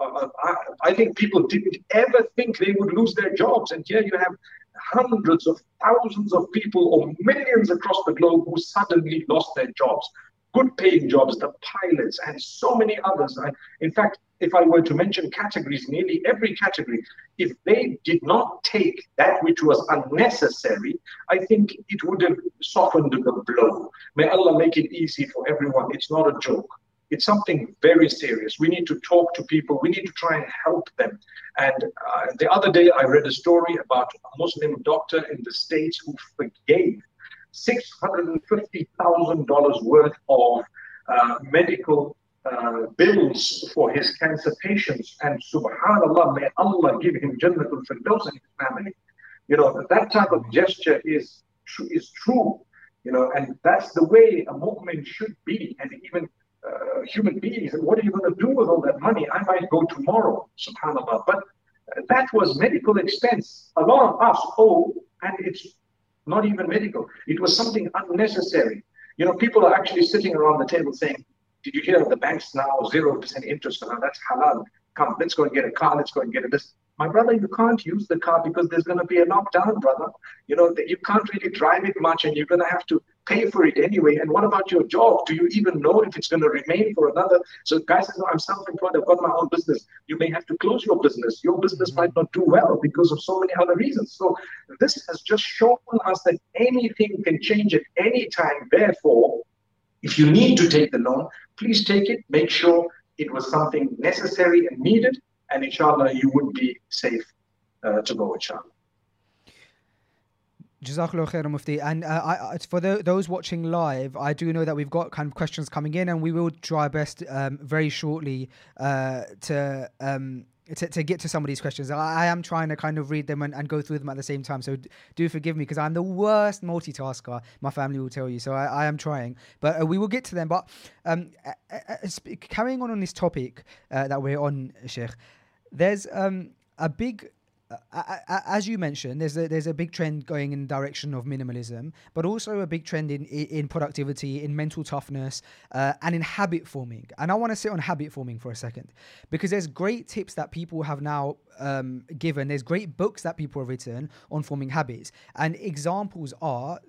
I think people didn't ever think they would lose their jobs. And here you have hundreds of thousands of people or millions across the globe who suddenly lost their jobs. Good paying jobs, the pilots, and so many others. In fact, if I were to mention categories, nearly every category, if they did not take that which was unnecessary, I think it would have softened the blow. May Allah make it easy for everyone. It's not a joke. It's something very serious. We need to talk to people. We need to try and help them. And the other day, I read a story about a Muslim doctor in the States who forgave $650,000 worth of medical bills for his cancer patients, and subhanallah, may Allah give him Jannatul Firdaus and his family. That type of gesture is true, and that's the way a mu'min should be, and even human beings. And what are you going to do with all that money? I might go tomorrow, subhanallah, but that was medical expense. A lot of us owe, and it's not even medical. It was something unnecessary. People are actually sitting around the table saying, "Did you hear the banks now 0% interest? Now that's halal. Come, let's go and get a car. Let's go and get this." My brother, you can't use the car because there's going to be a lockdown, brother. You can't really drive it much, and you're going to have to pay for it anyway. And what about your job? Do you even know if it's going to remain for another? So guys say, "No, I'm self-employed. I've got my own business." You may have to close your business. Your business might not do well because of so many other reasons. So this has just shown us that anything can change at any time. Therefore, if you need to take the loan, please take it. Make sure it was something necessary and needed, and inshallah, you would be safe to go, inshallah. Jazakallah khair, Mufti. And for those watching live, I do know that we've got kind of questions coming in, and we will try our best very shortly to get to some of these questions. I am trying to kind of read them and go through them at the same time. So do forgive me because I'm the worst multitasker. My family will tell you. So I am trying, but we will get to them. But carrying on this topic that we're on, Sheikh, there's a big... as you mentioned, there's a big trend going in the direction of minimalism, but also a big trend in productivity, in mental toughness, and in habit forming. And I want to sit on habit forming for a second, because there's great tips that people have now given. There's great books that people have written on forming habits, and examples are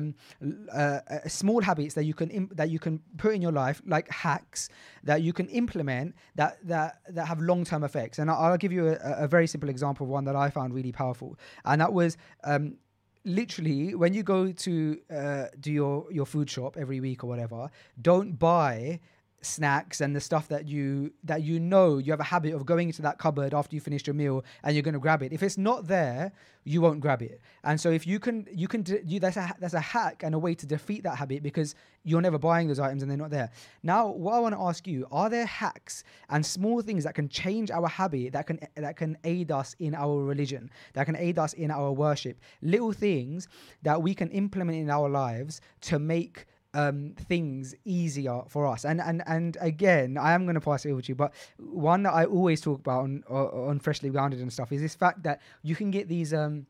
small habits that you can put in your life, like hacks that you can implement that have long-term effects. And I'll give you a very simple example of one that I found really powerful, and that was literally when you go to do your food shop every week or whatever, don't buy snacks and the stuff that you know you have a habit of going into that cupboard after you finished your meal and you're going to grab it. If it's not there, you won't grab it. And so if that's a hack and a way to defeat that habit, because you're never buying those items and they're not there. Now, what I want to ask you, are there hacks and small things that can change our habit, that can aid us in our religion, that can aid us in our worship, little things that we can implement in our lives to make things easier for us? And again, I am going to pass it over to you, but one that I always talk about on Freshly Grounded and stuff is this fact that you can get these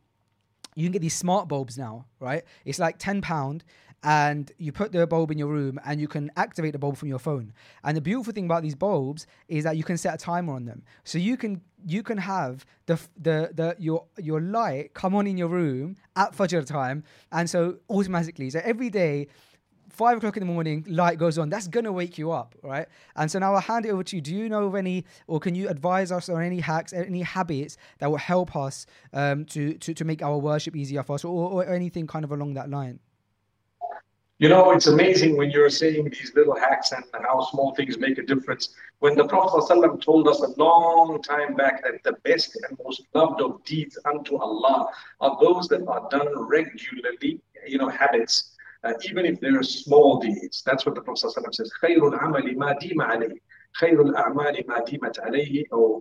smart bulbs now, right? It's like £10, and you put the bulb in your room and you can activate the bulb from your phone. And the beautiful thing about these bulbs is that you can set a timer on them, so you can have your light come on in your room at Fajr time, and so automatically, so every day 5 o'clock in the morning, light goes on. That's going to wake you up, right? And so now I'll hand it over to you. Do you know of any, or can you advise us on any hacks, any habits that will help us to make our worship easier for us, or anything kind of along that line? You know, it's amazing when you're saying these little hacks and how small things make a difference. When the Prophet ﷺ told us a long time back that the best and most loved of deeds unto Allah are those that are done regularly, habits. Even if they're small deeds. That's what the Prophet ﷺ says. خير العمل ما ديم عليه. خير الأعمال ما ديمت عليه. أو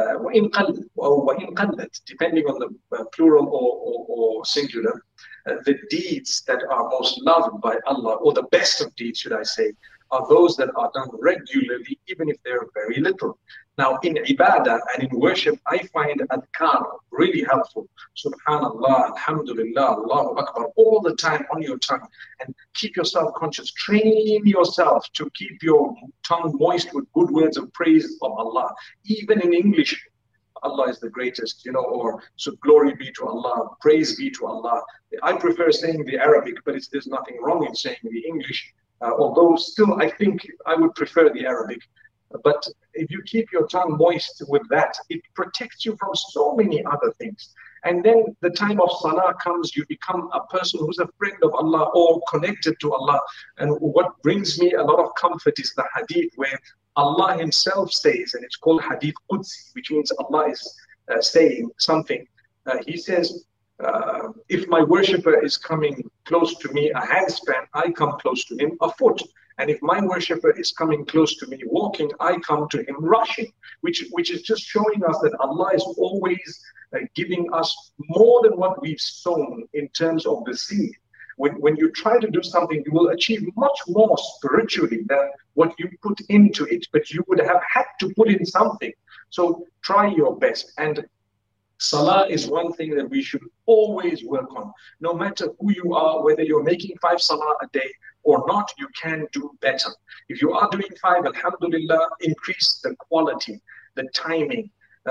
وإن قلت, depending on the plural or singular. The deeds that are most loved by Allah, or the best of deeds, should I say, are those that are done regularly, even if they're very little. Now, in ibadah and in worship, I find adhkar really helpful. Subhanallah, Alhamdulillah, Allahu Akbar, all the time on your tongue. And keep yourself conscious. Train yourself to keep your tongue moist with good words of praise of Allah. Even in English, Allah is the greatest, or so glory be to Allah, praise be to Allah. I prefer saying the Arabic, but there's nothing wrong in saying the English. Although still, I think I would prefer the Arabic. But if you keep your tongue moist with that, it protects you from so many other things. And then the time of salah comes, you become a person who's a friend of Allah or connected to Allah. And what brings me a lot of comfort is the hadith where Allah himself says, and it's called Hadith Qudsi, which means Allah is saying something. He says, if my worshipper is coming close to me a handspan, I come close to him a foot. And if my worshipper is coming close to me walking, I come to him rushing, which is just showing us that Allah is always giving us more than what we've sown in terms of the seed. When you try to do something, you will achieve much more spiritually than what you put into it, but you would have had to put in something. So try your best. And salah is one thing that we should always work on. No matter who you are, whether you're making 5 salah a day or not, you can do better. If you are doing 5, alhamdulillah, increase the quality, the timing,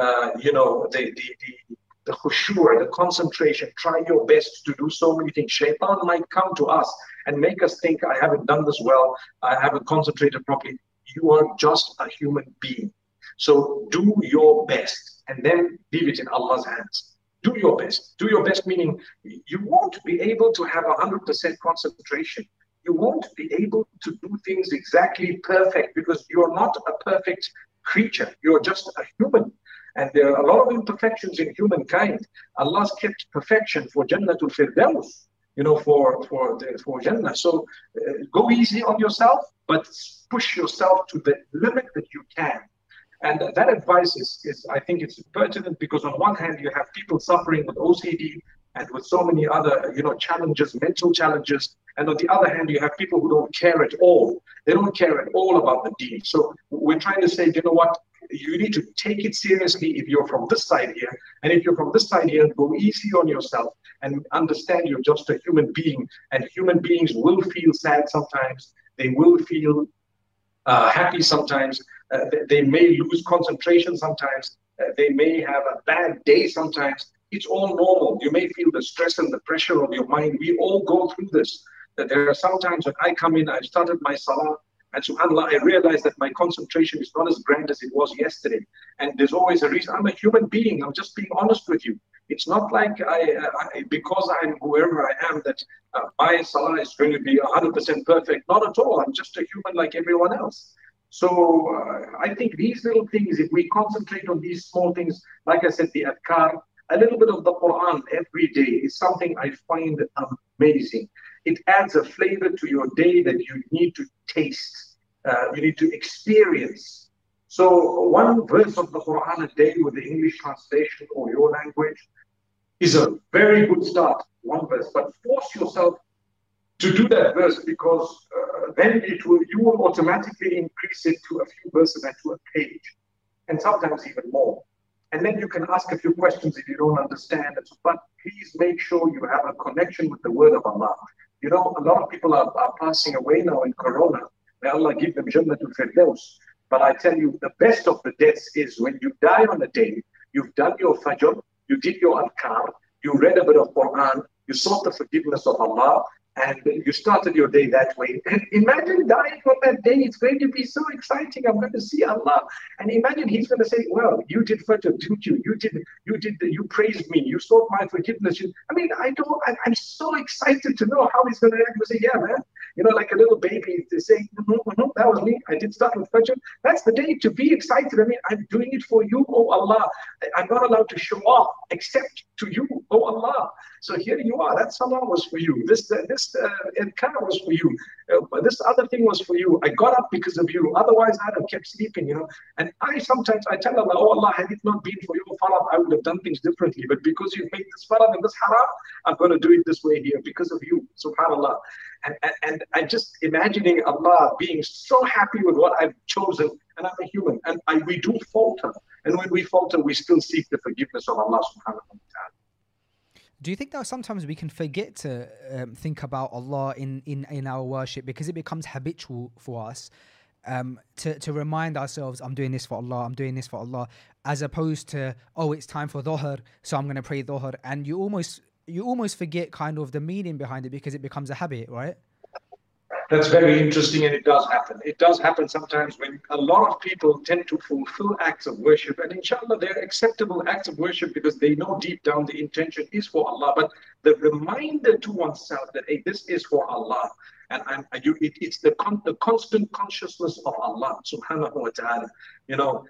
the khushu', the concentration. Try your best to do so many things. Shaitan might come to us and make us think, I haven't done this well, I haven't concentrated properly. You are just a human being. So do your best and then leave it in Allah's hands. Do your best. Do your best meaning you won't be able to have 100% concentration. You won't be able to do things exactly perfect because you're not a perfect creature. You're just a human. And there are a lot of imperfections in humankind. Allah's kept perfection for Jannatul Firdaus, for Jannah. So go easy on yourself, but push yourself to the limit that you can. And that advice is I think it's pertinent because on one hand, you have people suffering with OCD and with so many other, challenges, mental challenges. And on the other hand, you have people who don't care at all. They don't care at all about the deen. So we're trying to say, you know what? You need to take it seriously if you're from this side here. And if you're from this side here, go easy on yourself and understand you're just a human being. And human beings will feel sad sometimes. They will feel happy sometimes. They may lose concentration sometimes. They may have a bad day sometimes. It's all normal. You may feel the stress and the pressure of your mind. We all go through this. That there are some times when I come in, I've started my salah, and subhanAllah, I realize that my concentration is not as grand as it was yesterday. And there's always a reason. I'm a human being. I'm just being honest with you. It's not like because I'm whoever I am, that my salah is going to be 100% perfect. Not at all. I'm just a human like everyone else. So I think these little things, if we concentrate on these small things, like I said, the adhkar, a little bit of the Quran every day is something I find amazing. It adds a flavor to your day that you need to taste, you need to experience. So one verse of the Quran a day with the English translation or your language is a very good start, one verse. But force yourself to do that verse, because then you will automatically increase it to a few verses and to a page, and sometimes even more. And then you can ask a few questions if you don't understand it. But please make sure you have a connection with the word of Allah. You know, a lot of people are passing away now in Corona. May Allah give them Jannatul Firdaus. But I tell you, the best of the deaths is when you die on a day, you've done your fajr, you did your adhkar, you read a bit of Quran, you sought the forgiveness of Allah, and you started your day that way. And imagine dying on that day. It's going to be so exciting. I'm going to see Allah. And imagine He's going to say, well, you did fajr, didn't you? You praised me. You sought my forgiveness. I'm so excited to know how He's going to react. Say, yeah, man. You know, like a little baby, they say, that was me. I did start with fajr. That's the day to be excited. I mean, I'm doing it for you, oh Allah. I'm not allowed to show off except to you, oh Allah. So here you are. That salah was for you. This adhkar was for you. This other thing was for you. I got up because of you. Otherwise, I'd have kept sleeping, you know. And I tell Allah, oh Allah, had it not been for your farad, I would have done things differently. But because you've made this farad and this haram, I'm going to do it this way here because of you. Subhanallah. And I'm just imagining Allah being so happy with what I've chosen. And I'm a human. And we do falter. And when we falter, we still seek the forgiveness of Allah subhanahu wa ta'ala. Do you think that sometimes we can forget to think about Allah in our worship because it becomes habitual for us to remind ourselves, I'm doing this for Allah, I'm doing this for Allah, as opposed to, oh, it's time for Dhuhr, so I'm going to pray Dhuhr. And you almost forget kind of the meaning behind it because it becomes a habit, right? That's very interesting, and it does happen. It does happen sometimes when a lot of people tend to fulfill acts of worship, and inshallah, they're acceptable acts of worship because they know deep down the intention is for Allah. But the reminder to oneself that, hey, this is for Allah, and it's the constant consciousness of Allah subhanahu wa ta'ala. You know,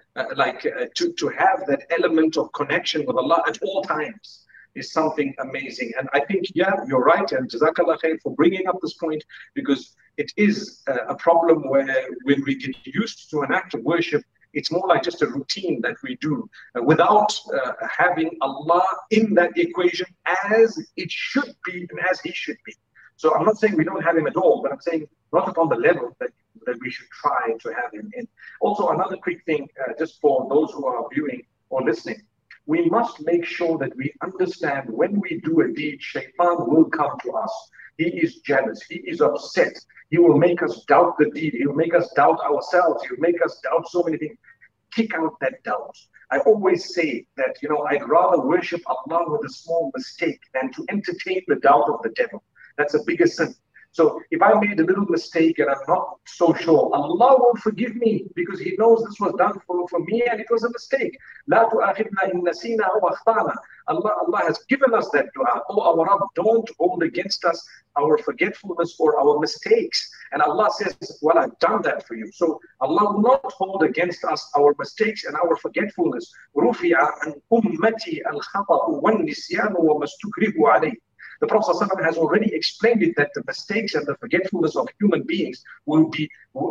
to have that element of connection with Allah at all times is something amazing. And I think, yeah, you're right, and Jazakallah khair for bringing up this point, because it is a problem where when we get used to an act of worship, it's more like just a routine that we do without having Allah in that equation as it should be and as He should be. So I'm not saying we don't have Him at all, but I'm saying not upon the level that we should try to have Him in. Also, another quick thing, just for those who are viewing or listening, we must make sure that we understand when we do a deed, Shaitan will come to us. He is jealous. He is upset. He will make us doubt the deed. He will make us doubt ourselves. He will make us doubt so many things. Kick out that doubt. I always say that, you know, I'd rather worship Allah with a small mistake than to entertain the doubt of the devil. That's a bigger sin. So if I made a little mistake and I'm not so sure, Allah will forgive me because He knows this was done for me and it was a mistake. لا تؤاخذنا إن نسينا أو أخطأنا. Allah has given us that dua. Oh, our Rabb, don't hold against us our forgetfulness or our mistakes. And Allah says, well, I've done that for you. So Allah will not hold against us our mistakes and our forgetfulness. رُفِعَ عَنْ أُمَّتِي الْخَطَأُ وَالنِّسْيَانُ وَمَا اسْتُكْرِهُ عَلَيْهِ. The Prophet ﷺ has already explained it, that the mistakes and the forgetfulness of human beings will be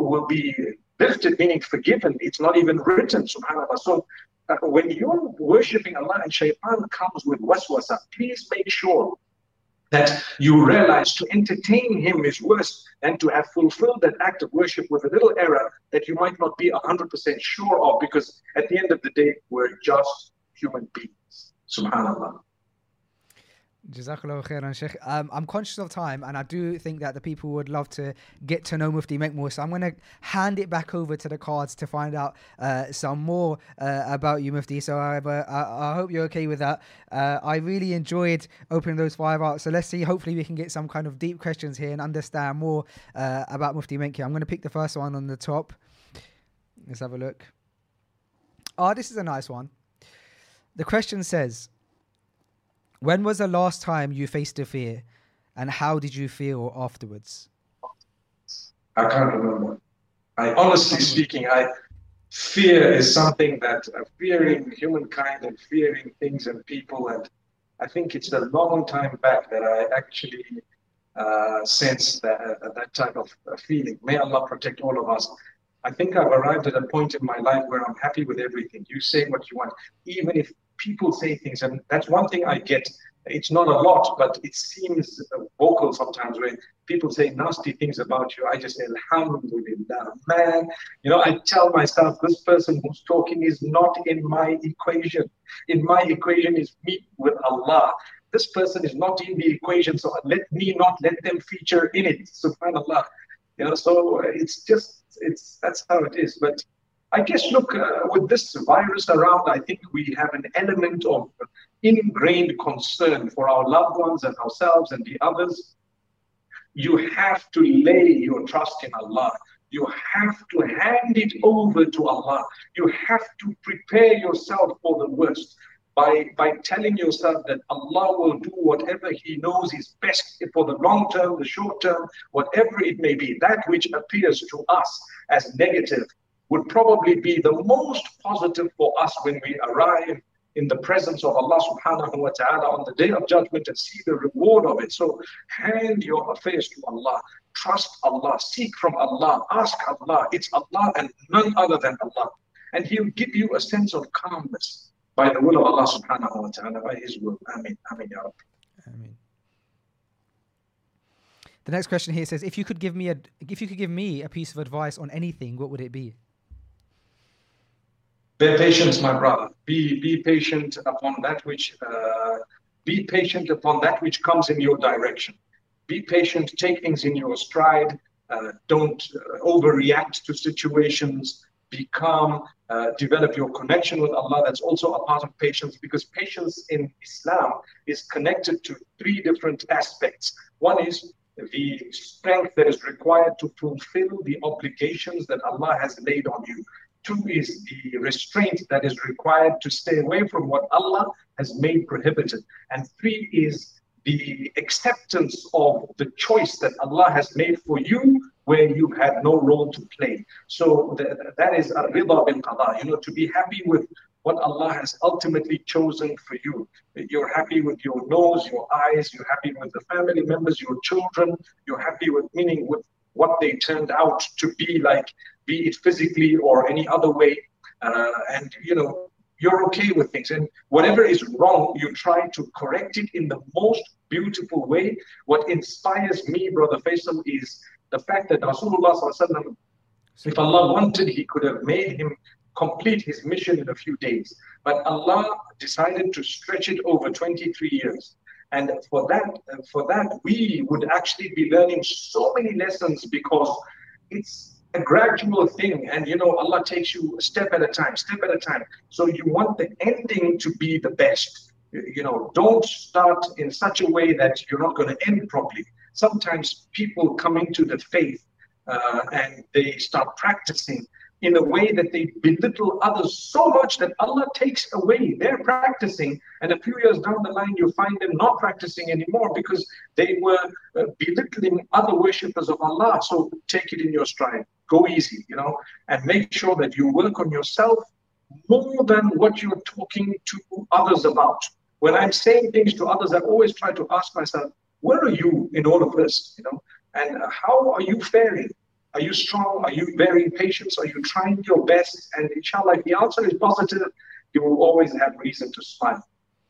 lifted, meaning forgiven. It's not even written, subhanAllah. So when you're worshipping Allah and shaitan comes with waswasa, please make sure that you realize to entertain him is worse than to have fulfilled that act of worship with a little error that you might not be 100% sure of, because at the end of the day, we're just human beings. Subhanallah. Jazakallah khairan, Sheikh. I'm conscious of time, and I do think that the people would love to get to know Mufti Menk more. So I'm going to hand it back over to the cards to find out some more about you, Mufti. So I hope you're okay with that. I really enjoyed opening those 5 out. So let's see. Hopefully we can get some kind of deep questions here and understand more about Mufti Menk here. I'm going to pick the first one on the top. Let's have a look. Oh, this is a nice one. The question says, when was the last time you faced a fear, and how did you feel afterwards? I can't remember. Honestly speaking, fear is something that fearing humankind and fearing things and people, and I think it's a long time back that I actually sensed that type of feeling. May Allah protect all of us. I think I've arrived at a point in my life where I'm happy with everything. You say what you want, even if people say things, and that's one thing I get. It's not a lot, but it seems vocal sometimes when people say nasty things about you. I just say, Alhamdulillah, man. I tell myself, this person who's talking is not in my equation. In my equation is me with Allah. This person is not in the equation, so let me not let them feature in it. Subhanallah. So that's how it is. But I guess, look, with this virus around, I think we have an element of ingrained concern for our loved ones and ourselves and the others. You have to lay your trust in Allah. You have to hand it over to Allah. You have to prepare yourself for the worst by telling yourself that Allah will do whatever He knows is best for the long term, the short term, whatever it may be. That which appears to us as negative would probably be the most positive for us when we arrive in the presence of Allah subhanahu wa ta'ala on the day of judgment and see the reward of it. So hand your affairs to Allah, trust Allah, seek from Allah, ask Allah. It's Allah and none other than Allah. And He'll give you a sense of calmness by the will of Allah subhanahu wa ta'ala, by His will. Ameen, ameen, ya Rabbi. Ameen. The next question here says, if you could give me a piece of advice on anything, what would it be? Bear patience, my brother. Be patient upon that which comes in your direction. Be patient. Take things in your stride. Don't overreact to situations. Be calm. Develop your connection with Allah. That's also a part of patience, because patience in Islam is connected to 3 different aspects. One is the strength that is required to fulfill the obligations that Allah has laid on you. 2 is the restraint that is required to stay away from what Allah has made prohibited. And 3 is the acceptance of the choice that Allah has made for you where you had no role to play. So that is ar-rida bil qada, to be happy with what Allah has ultimately chosen for you. You're happy with your nose, your eyes, you're happy with the family members, your children, you're happy with what they turned out to be like, be it physically or any other way. And you're okay with things. And whatever is wrong, you try to correct it in the most beautiful way. What inspires me, Brother Faisal, is the fact that Rasulullah sallallahu alaihi wasallam, if Allah wanted, He could have made him complete his mission in a few days. But Allah decided to stretch it over 23 years. And for that, we would actually be learning so many lessons, because it's a gradual thing. And Allah takes you step at a time. So you want the ending to be the best. Don't start in such a way that you're not going to end properly. Sometimes people come into the faith and they start practicing in a way that they belittle others so much that Allah takes away their practicing, and a few years down the line you find them not practicing anymore because they were belittling other worshippers of Allah. So take it in your stride, go easy, and make sure that you work on yourself more than what you're talking to others about. When I'm saying things to others, I always try to ask myself, where are you in all of this? And how are you faring? Are you strong? Are you bearing patience? Are you trying your best? And inshallah, if the answer is positive, you will always have reason to smile.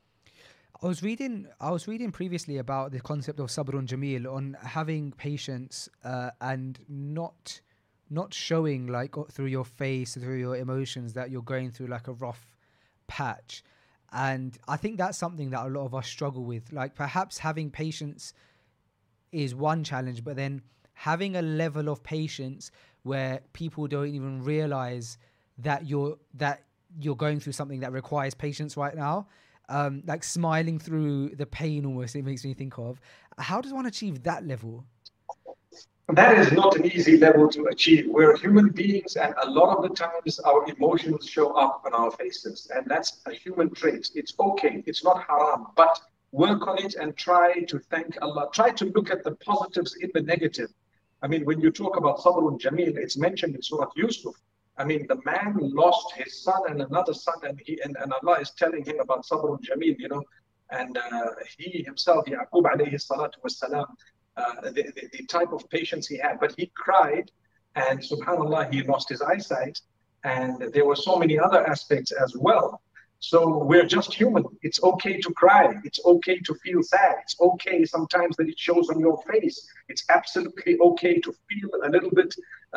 I was reading previously about the concept of sabrun jameel, on having patience and not showing like through your face, through your emotions, that you're going through like a rough patch. And I think that's something that a lot of us struggle with. Like perhaps having patience is one challenge, but then having a level of patience where people don't even realize that you're going through something that requires patience right now. Like smiling through the pain almost, it makes me think of. How does one achieve that level? That is not an easy level to achieve. We're human beings, and a lot of the times our emotions show up on our faces, and that's a human trait. It's okay, it's not haram, but work on it and try to thank Allah. Try to look at the positives in the negative. I mean, when you talk about Sabrun Jameel, it's mentioned in Surah Yusuf. I mean, the man lost his son and another son, and Allah is telling him about Sabrun Jameel, and he himself, Yaqub alayhi salatu wassalam, the type of patience he had. But he cried, and subhanAllah, he lost his eyesight, and there were so many other aspects as well. So we're just human. It's okay to cry. It's okay to feel sad. It's okay sometimes that it shows on your face. It's absolutely okay to feel a little bit,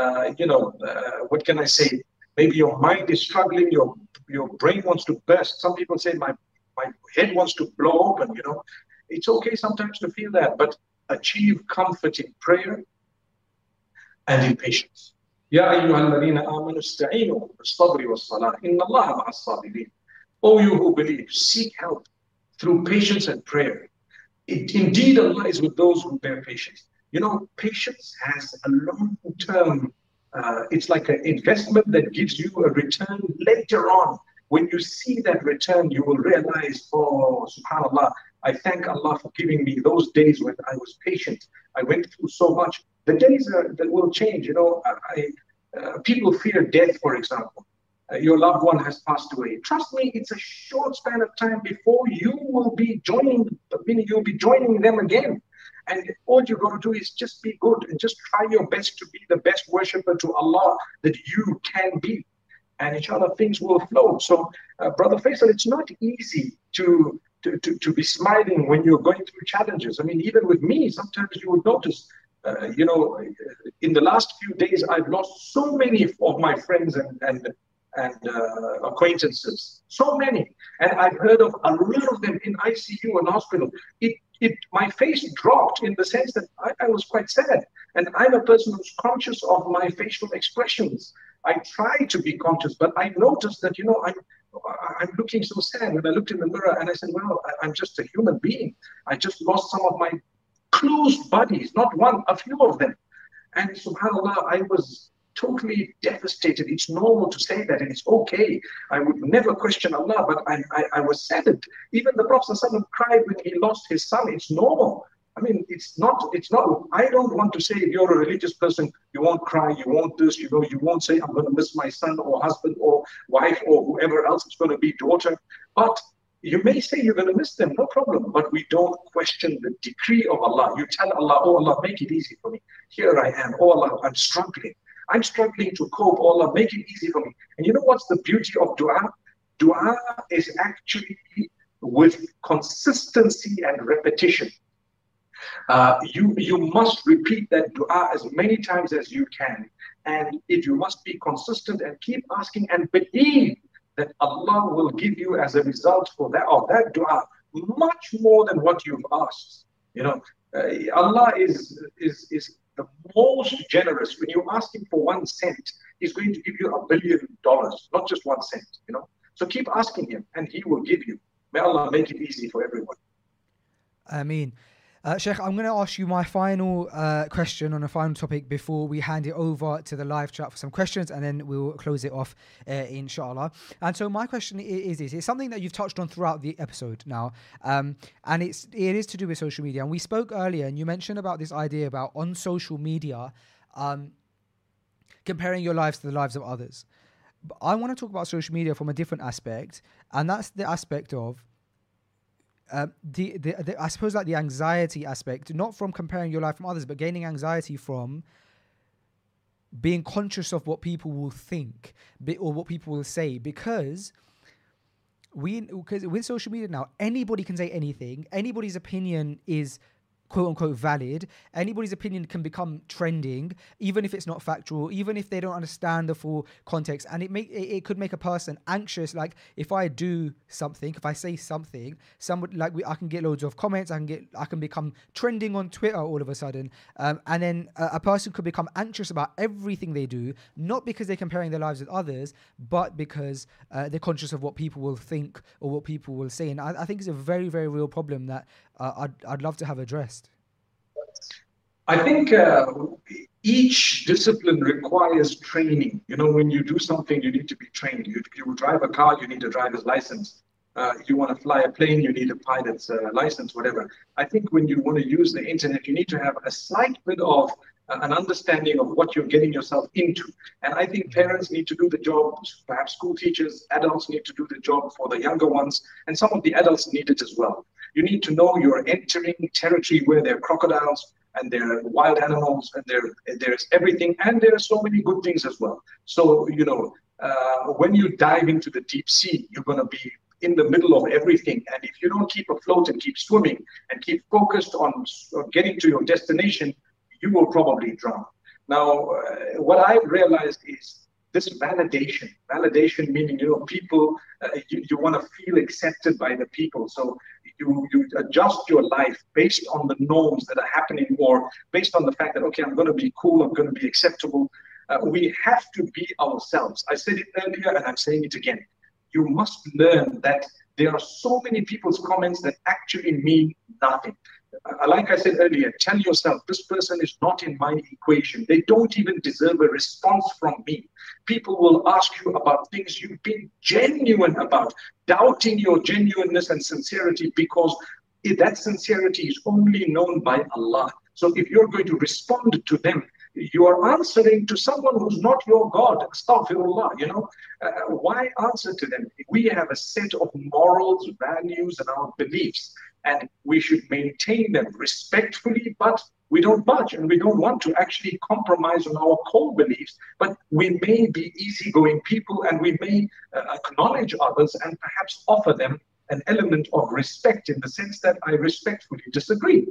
what can I say? Maybe your mind is struggling, your brain wants to burst. Some people say my head wants to blow open, It's okay sometimes to feel that, but achieve comfort in prayer and in patience. يا أيها الذين آمنوا استعينوا بالصبر والصلاة إن الله مع الصابرين. O you who believe, seek help through patience and prayer. Indeed, Allah is with those who bear patience. Patience has a long-term, it's like an investment that gives you a return later on. When you see that return, you will realize, oh, subhanAllah, I thank Allah for giving me those days when I was patient. I went through so much. The days that will change, people fear death, for example. Your loved one has passed away. Trust me, it's a short span of time before you will be joining, meaning you'll be joining them again. And all you've got to do is just be good and just try your best to be the best worshipper to Allah that you can be. And inshallah, things will flow. So, Brother Faisal, it's not easy to be smiling when you're going through challenges. I mean, even with me, sometimes you would notice, in the last few days, I've lost so many of my friends and acquaintances, so many, and I've heard of a lot of them in ICU and hospital. My face dropped in the sense that I was quite sad, and I'm a person who's conscious of my facial expressions. I try to be conscious, but I noticed that I'm looking so sad. When I looked in the mirror and I said, well, I'm just a human being. I just lost some of my close buddies, not one, a few of them, and subhanAllah, I was totally devastated. It's normal to say that, and it's okay. I would never question Allah, but I was saddened. Even the Prophet ﷺ cried when he lost his son. It's normal. I mean, it's not. I don't want to say if you're a religious person, you won't cry, you won't this, you won't say I'm going to miss my son or husband or wife or whoever else it's going to be, daughter. But you may say you're going to miss them, no problem. But we don't question the decree of Allah. You tell Allah, oh Allah, make it easy for me. Here I am. Oh Allah, I'm struggling. I'm struggling to cope. Oh Allah, make it easy for me. And you know what's the beauty of dua? Dua is actually with consistency and repetition. You must repeat that dua as many times as you can. And you must be consistent and keep asking and believe that Allah will give you as a result of that dua much more than what you've asked. Allah is the most generous. When you ask him for 1 cent, he's going to give you $1 billion, not just 1 cent. So keep asking him, and he will give you. May Allah make it easy for everyone. Ameen. Sheikh, I'm going to ask you my final question on a final topic before we hand it over to the live chat for some questions, and then we'll close it off, inshallah. And so my question is this. It's something that you've touched on throughout the episode now, and it is to do with social media. And we spoke earlier, and you mentioned about this idea about on social media, comparing your lives to the lives of others. But I want to talk about social media from a different aspect, and that's the aspect of I suppose like the anxiety aspect, not from comparing your life from others, but gaining anxiety from being conscious of what people will think or what people will say, because with social media now, anybody can say anything. Anybody's opinion is quote unquote valid. Anybody's opinion can become trending, even if it's not factual, even if they don't understand the full context, and it could make a person anxious. Like if I do something, if I say something, I can get loads of comments, I can become trending on Twitter all of a sudden, and then a person could become anxious about everything they do, not because they're comparing their lives with others, but because they're conscious of what people will think or what people will say. And I think it's a very, very real problem that I'd love to have addressed. I think each discipline requires training. You know, when you do something, you need to be trained. You drive a car, you need a driver's license. You want to fly a plane, you need a pilot's license, whatever. I think when you want to use the internet, you need to have a slight bit of an understanding of what you're getting yourself into. And I think parents need to do the job, perhaps school teachers, adults need to do the job for the younger ones, and some of the adults need it as well. You need to know you're entering territory where there are crocodiles and there are wild animals and there's everything, and there are so many good things as well. So, you know, when you dive into the deep sea, you're going to be in the middle of everything. And if you don't keep afloat and keep swimming and keep focused on getting to your destination, you will probably drown. Now, what I've realized is this validation meaning, you know, people, you want to feel accepted by the people. So you adjust your life based on the norms that are happening, or based on the fact that, okay, I'm going to be cool, I'm going to be acceptable. We have to be ourselves. I said it earlier and I'm saying it again. You must learn that there are so many people's comments that actually mean nothing. Like I said earlier, tell yourself, this person is not in my equation. They don't even deserve a response from me. People will ask you about things you've been genuine about, doubting your genuineness and sincerity, because that sincerity is only known by Allah. So if you're going to respond to them, you are answering to someone who's not your God. Astaghfirullah, you know. Why answer to them? We have a set of morals, values, and our beliefs, and we should maintain them respectfully, but we don't budge, and we don't want to actually compromise on our core beliefs. But we may be easygoing people, and we may acknowledge others and perhaps offer them an element of respect, in the sense that I respectfully disagree.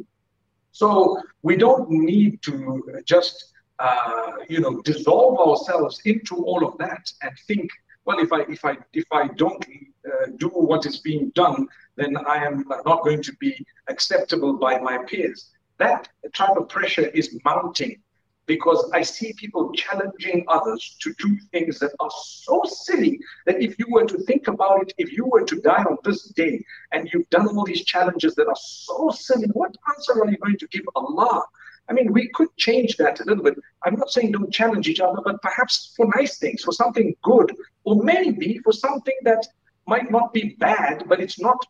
So we don't need to just dissolve ourselves into all of that and think, well, if I don't do what is being done, then I am not going to be acceptable by my peers. That type of pressure is mounting, because I see people challenging others to do things that are so silly that if you were to think about it, if you were to die on this day and you've done all these challenges that are so silly, what answer are you going to give Allah? I mean, we could change that a little bit. I'm not saying don't challenge each other, but perhaps for nice things, for something good, or maybe for something that might not be bad, but it's not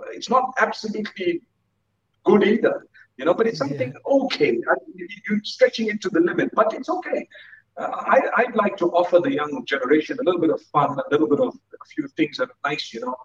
absolutely good either. You know, but it's something okay. You're stretching it to the limit, but it's okay. I'd like to offer the young generation a little bit of fun, a little bit of a few things that are nice, you know,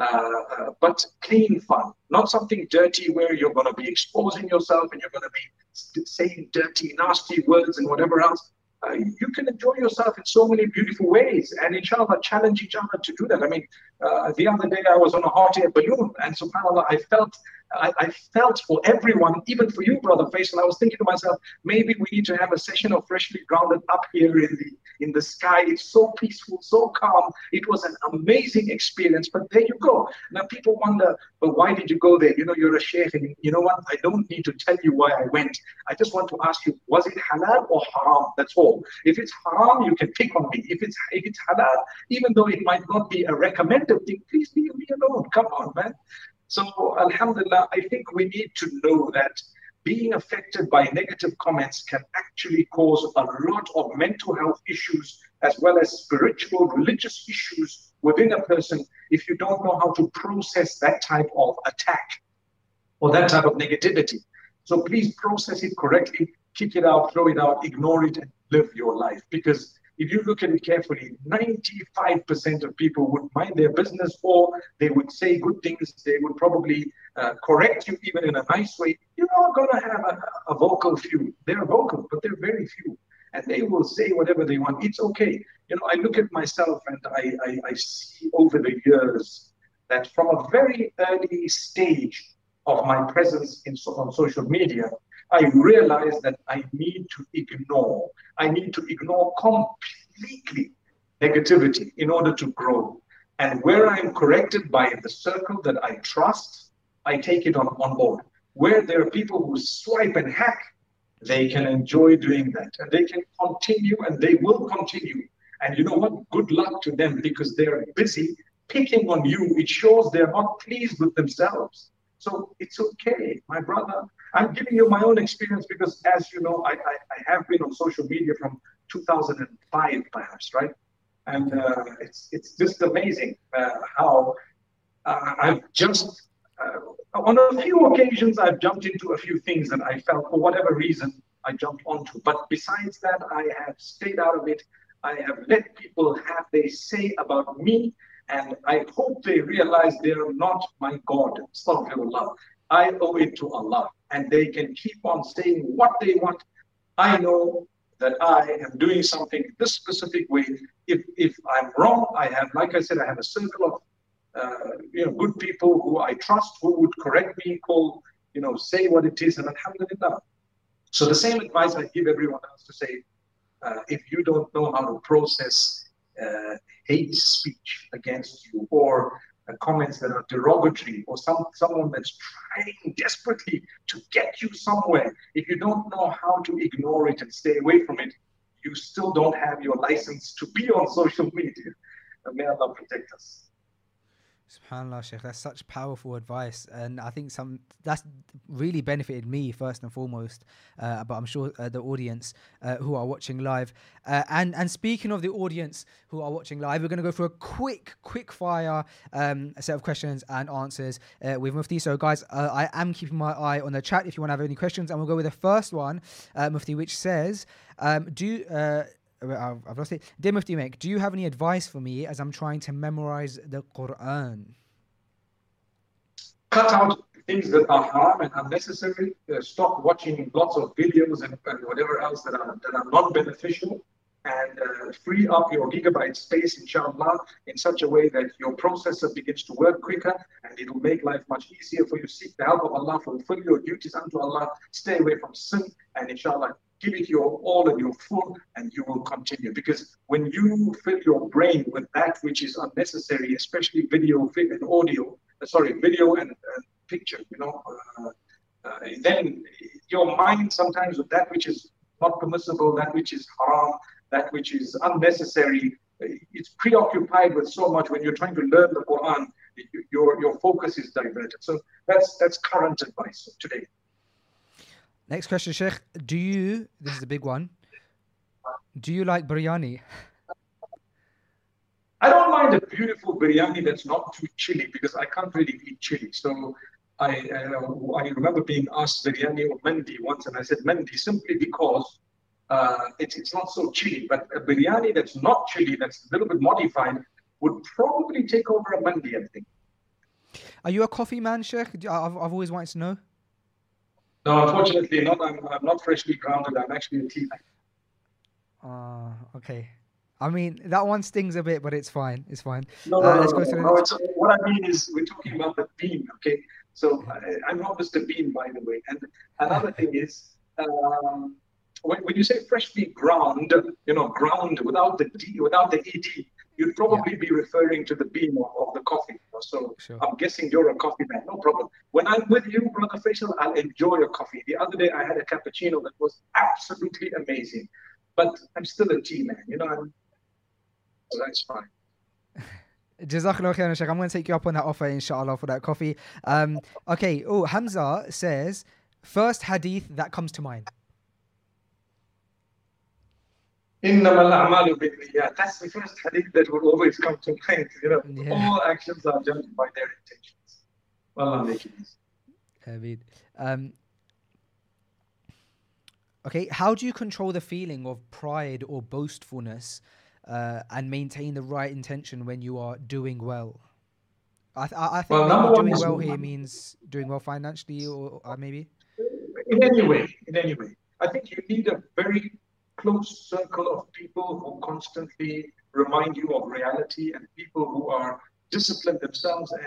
but clean fun, not something dirty where you're going to be exposing yourself and you're going to be saying dirty, nasty words and whatever else. You can enjoy yourself in so many beautiful ways, and inshallah challenge each other to do that. I mean, the other day I was on a hot air balloon, and subhanAllah, I felt for everyone, even for you, Brother Faisal. I was thinking to myself, maybe we need to have a session of Freshly Grounded up here in the sky. It's so peaceful, so calm. It was an amazing experience. But there you go. Now people wonder, but why did you go there? You know, you're a sheikh, and you know what? I don't need to tell you why I went. I just want to ask you, was it halal or haram? That's all. If it's haram, you can pick on me. If it's halal, even though it might not be a recommended thing, please leave me alone. Come on, man. So, alhamdulillah, I think we need to know that being affected by negative comments can actually cause a lot of mental health issues, as well as spiritual, religious issues within a person, if you don't know how to process that type of attack or that type of negativity. So please process it correctly, kick it out, throw it out, ignore it, and live your life. Because if you look at it carefully, 95% of people would mind their business, or they would say good things. They would probably correct you even in a nice way. You're not going to have a vocal few. They're vocal, but they're very few. And they will say whatever they want. It's okay. You know, I look at myself and I see over the years that from a very early stage, of my presence on social media, I realize that I need to ignore. I need to ignore completely negativity in order to grow. And where I'm corrected by the circle that I trust, I take it on board. Where there are people who swipe and hack, they can enjoy doing that. And they can continue, and they will continue. And you know what? Good luck to them, because they're busy picking on you. It shows they're not pleased with themselves. So it's okay, my brother. I'm giving you my own experience because, as you know, I have been on social media from 2005, perhaps, right? And it's just amazing how I've just, on a few occasions, I've jumped into a few things that I felt, for whatever reason, I jumped onto. But besides that, I have stayed out of it. I have let people have their say about me. And I hope they realize they are not my God. Astaghfirullah. I owe it to Allah. And they can keep on saying what they want. I know that I am doing something this specific way. If I'm wrong, I have, like I said, I have a circle of good people who I trust, who would correct me, say what it is, and alhamdulillah. So the same advice I give everyone else to say, if you don't know how to process hate speech against you, or comments that are derogatory, or someone that's trying desperately to get you somewhere, if you don't know how to ignore it and stay away from it, you still don't have your license to be on social media. And may Allah protect us. SubhanAllah, Sheikh, that's such powerful advice, and I think that's really benefited me first and foremost, but I'm sure the audience who are watching live. And speaking of the audience who are watching live, we're going to go for a quick fire set of questions and answers with Mufti. So guys, I am keeping my eye on the chat if you want to have any questions, and we'll go with the first one, Mufti, which says, I've lost it. Dear Mufti Mek, do you have any advice for me as I'm trying to memorize the Quran? Cut out things that are haram and unnecessary. Stop watching lots of videos and whatever else that are not beneficial. And free up your gigabyte space, inshallah, in such a way that your processor begins to work quicker, and it will make life much easier for you. Seek the help of Allah, fulfill your duties unto Allah, stay away from sin, and inshallah, give it your all and your full, and you will continue. Because when you fill your brain with that which is unnecessary, especially video and audio, video and picture, then your mind sometimes with that which is not permissible, that which is haram, that which is unnecessary, it's preoccupied with so much. When you're trying to learn the Quran, your focus is diverted. So that's current advice today. Next question, Sheikh. This is a big one, do you like biryani? I don't mind a beautiful biryani that's not too chili, because I can't really eat chili. So I remember being asked biryani or mandi once, and I said mandi simply because it's not so chili. But a biryani that's not chili, that's a little bit modified, would probably take over a mandi, I think. Are you a coffee man, Sheikh? I've always wanted to know. No, unfortunately not. I'm not freshly grounded. I'm actually a tea man. Okay. I mean, that one stings a bit, but it's fine. It's fine. No, let's go to the next. What I mean is, we're talking about the bean, okay? So I'm not Mr. Bean, by the way. And another thing is, when you say freshly ground, ground without the D, without the ED, you'd probably be referring to the bean of the coffee. So sure. I'm guessing you're a coffee man, no problem. When I'm with you, Brother Faisal, I'll enjoy a coffee. The other day I had a cappuccino that was absolutely amazing, but I'm still a tea man, so that's fine. Jazakallah khairan, Sheikh. I'm going to take you up on that offer, inshallah, for that coffee. Okay. Oh, Hamza says, first hadith that comes to mind. That's the first hadith that will always come to mind. All actions are judged by their intentions. Allah make it easy. Okay, how do you control the feeling of pride or boastfulness and maintain the right intention when you are doing well? I think doing well here means doing well financially, or maybe? In any way. I think you need a very close circle of people who constantly remind you of reality, and people who are disciplined themselves and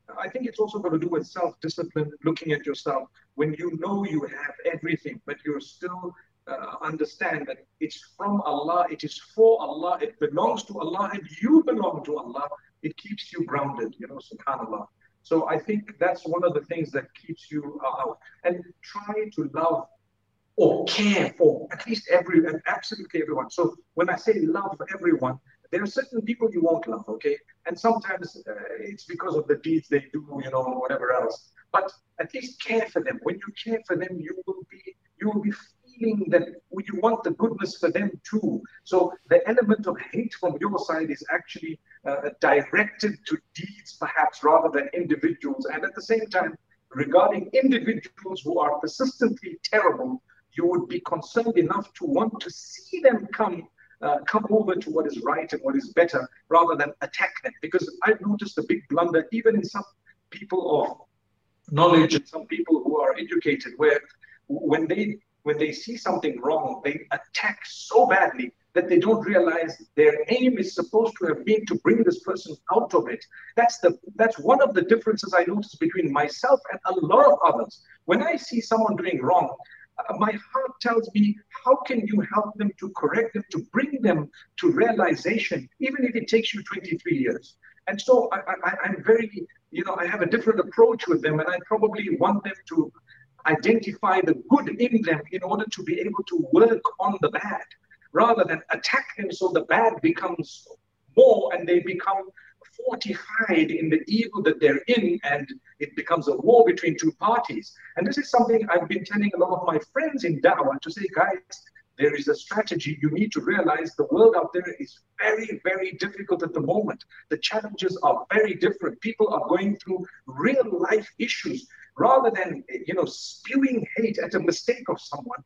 I think it's also got to do with self-discipline, looking at yourself. When you know you have everything, but you're still understand that it's from Allah, it is for Allah, it belongs to Allah, and you belong to Allah. It keeps you grounded, subhanAllah. So I think that's one of the things that keeps you out. And try to love or care for at least absolutely everyone. So when I say love everyone, there are certain people you won't love, okay? And sometimes it's because of the deeds they do, whatever else. But at least care for them. When you care for them, you will be feeling that you want the goodness for them too. So the element of hate from your side is actually directed to deeds, perhaps, rather than individuals. And at the same time, regarding individuals who are persistently terrible, you would be concerned enough to want to see them come over to what is right and what is better, rather than attack them. Because I've noticed a big blunder, even in some people of knowledge and some people who are educated, where when they see something wrong, they attack so badly that they don't realize their aim is supposed to have been to bring this person out of it. That's one of the differences I notice between myself and a lot of others. When I see someone doing wrong, my heart tells me, how can you help them to correct them, to bring them to realization, even if it takes you 23 years? And so I'm very, I have a different approach with them, and I probably want them to identify the good in them in order to be able to work on the bad, rather than attack them so the bad becomes more and they become fortified in the evil that they're in, and it becomes a war between two parties. And this is something I've been telling a lot of my friends in Dawah, to say, guys, there is a strategy. You need to realize the world out there is very, very difficult at the moment. The challenges are very different. People are going through real life issues. Rather than, spewing hate at a mistake of someone,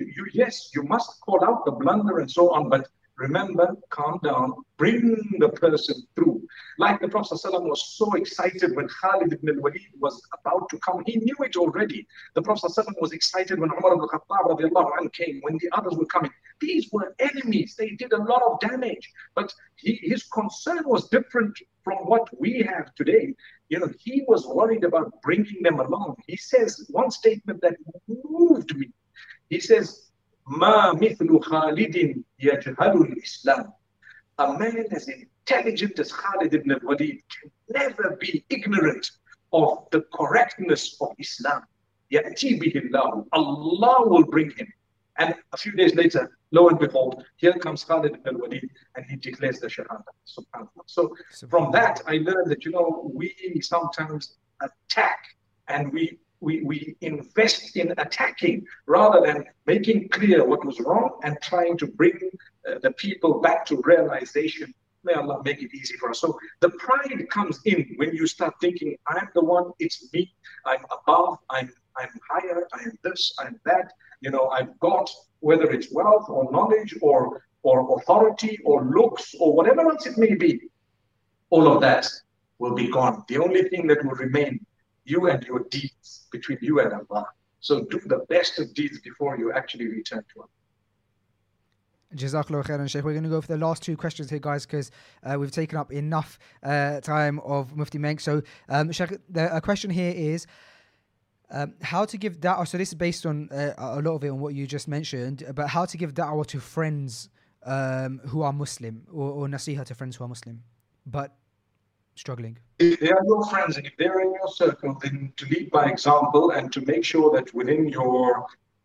yes, you must call out the blunder and so on, but remember, calm down, bring the person through. Like the Prophet ﷺ was so excited when Khalid ibn al-Walid was about to come. He knew it already. The Prophet ﷺ was excited when Umar ibn al-Khattab radiallahu anhu came, when the others were coming. These were enemies. They did a lot of damage. But his concern was different from what we have today. He was worried about bringing them along. He says one statement that moved me. He says, ما مثل خالد يجهل الإسلام. A man as intelligent as Khalid ibn al-Walid can never be ignorant of the correctness of Islam. يأتي به الله. Allah will bring him. And a few days later, lo and behold, here comes Khalid ibn al-Walid, and he declares the Shahada. SubhanAllah. So from that, I learned that, we sometimes attack, and we invest in attacking rather than making clear what was wrong and trying to bring the people back to realization. May Allah make it easy for us. So the pride comes in when you start thinking, I'm the one, it's me, I'm above, I'm higher, I am this, I'm that. I've got, whether it's wealth or knowledge or authority or looks or whatever else it may be, all of that will be gone. The only thing that will remain, you and your deeds, between you and Allah. So do the best of deeds before you actually return to Allah. Jazakallah khairan, Sheikh. We're going to go for the last two questions here, guys, because we've taken up enough time of Mufti Menk. So, Sheikh, a question here is how to give da'wah. So this is based on a lot of it on what you just mentioned, but how to give da'wah to friends who are Muslim, or nasiha to friends who are Muslim, but struggling. If they are your friends and if they're in your circle, then to lead by example and to make sure that within your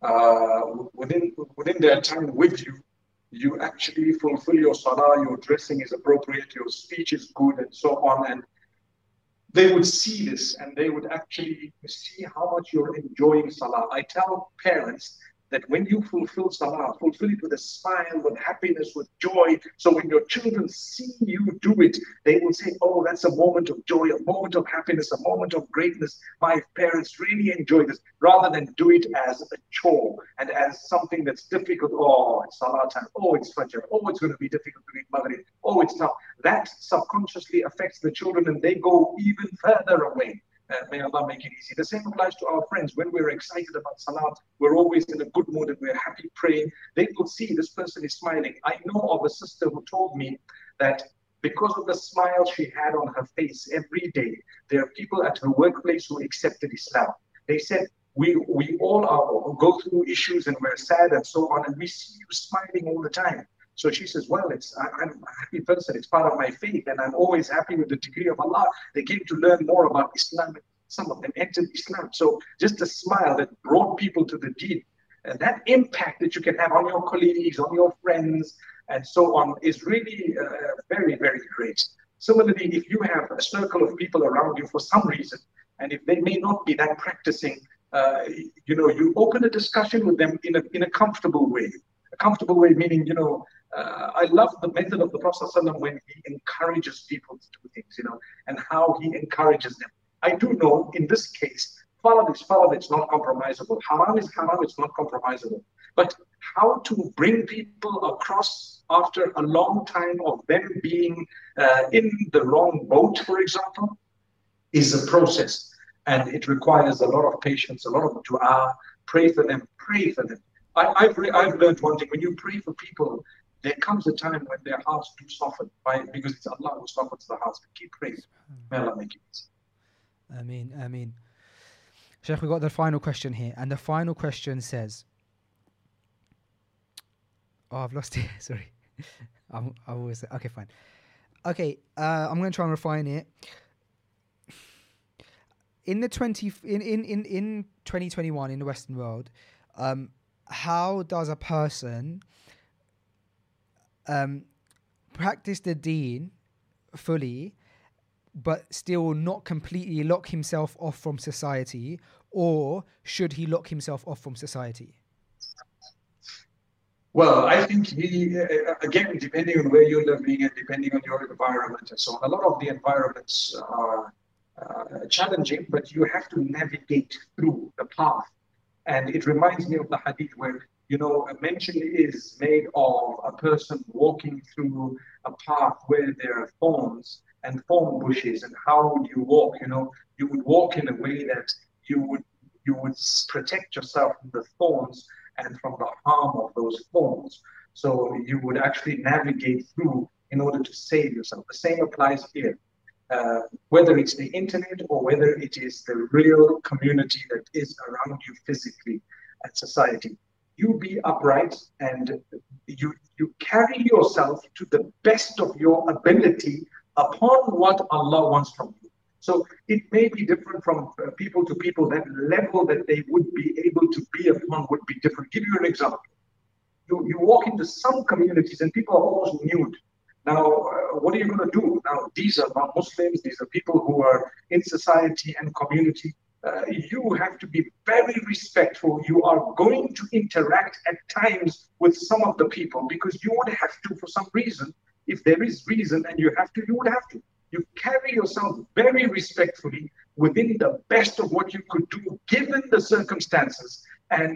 within their time with you, you actually fulfill your salah, your dressing is appropriate, your speech is good, and so on. And they would see this and they would actually see how much you're enjoying salah. I tell parents that when you fulfill salah, fulfill it with a smile, with happiness, with joy. So when your children see you do it, they will say, oh, that's a moment of joy, a moment of happiness, a moment of greatness. My parents really enjoy this, rather than do it as a chore and as something that's difficult. Oh, it's salah time. Oh, it's fajr. Oh, it's going to be difficult to read maghrib. Oh, it's tough. That subconsciously affects the children and they go even further away. May Allah make it easy. The same applies to our friends. When we're excited about salat, we're always in a good mood and we're happy praying. They will see this person is smiling. I know of a sister who told me that because of the smile she had on her face every day. There are people at her workplace who accepted Islam. They said, we all go through issues and we're sad and so on, and we see you smiling all the time. So she says, well, I'm a happy person. It's part of my faith, and I'm always happy with the decree of Allah. They came to learn more about Islam. Some of them entered Islam. So just a smile that brought people to the deen, and that impact that you can have on your colleagues, on your friends, and so on is really very, very great. Similarly, if you have a circle of people around you for some reason, and if they may not be that practicing, you open a discussion with them in a comfortable way. A comfortable way meaning, I love the method of the Prophet ﷺ when he encourages people to do things, and how he encourages them. I do know in this case, farad is farad, it's not compromisable. Haram is haram, it's not compromisable. But how to bring people across after a long time of them being in the wrong boat, for example, is a process. And it requires a lot of patience, a lot of dua. Pray for them, pray for them. I've learned one thing: when you pray for people, there comes a time when their hearts do soften, because it's Allah who softens the hearts. Keep praying. May Allah make it easy. Ameen. Sheikh, we got the final question here, and the final question says, I've lost it. Sorry, I always okay, fine. Okay, I'm going to try and refine it. In 2021 in the Western world, how does a person practice the deen fully, but still not completely lock himself off from society, or should he lock himself off from society? Well, I think again, depending on where you're living and depending on your environment and so on, a lot of the environments are challenging, but you have to navigate through the path. And it reminds me of the hadith where, a mention is made of a person walking through a path where there are thorns and thorn bushes, and how you walk, you would walk in a way that you would protect yourself from the thorns and from the harm of those thorns. So you would actually navigate through in order to save yourself. The same applies here. Whether it's the internet or whether it is the real community that is around you physically and society, you be upright and you carry yourself to the best of your ability upon what Allah wants from you. So it may be different from people to people. That level that they would be able to be upon would be different. Give you an example. You walk into some communities and people are almost nude. Now, what are you going to do? Now, these are not Muslims. These are people who are in society and community. You have to be very respectful. You are going to interact at times with some of the people because you would have to, for some reason. If there is reason and you have to, you would have to. You carry yourself very respectfully within the best of what you could do, given the circumstances. And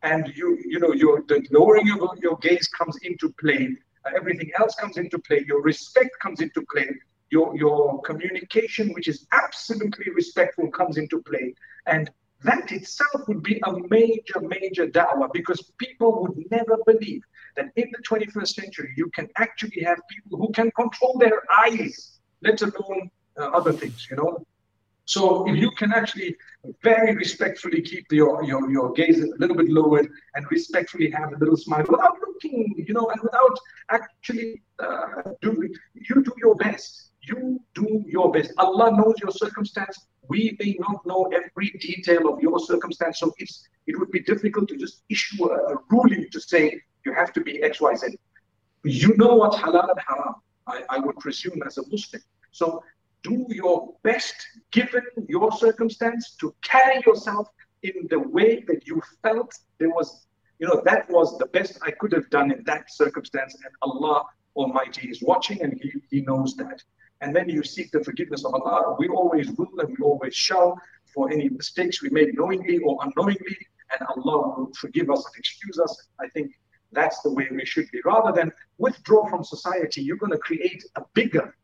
the lowering of your gaze comes into play. Everything else comes into play. Your respect comes into play. Your communication, which is absolutely respectful, comes into play. And that itself would be a major, major da'wah, because people would never believe that in the 21st century, you can actually have people who can control their eyes, let alone other things, So if you can actually very respectfully keep your gaze a little bit lowered and respectfully have a little smile without looking, and without actually you do your best. You do your best. Allah knows your circumstance. We may not know every detail of your circumstance. So it would be difficult to just issue a ruling to say you have to be X, Y, Z. You know what halal and haram, I would presume, as a Muslim. So do your best, given your circumstance, to carry yourself in the way that you felt there was, that was the best I could have done in that circumstance. And Allah Almighty is watching, and He knows that. And then you seek the forgiveness of Allah. We always will and we always shall for any mistakes we made knowingly or unknowingly, and Allah will forgive us and excuse us. I think that's the way we should be. Rather than withdraw from society, you're going to create a bigger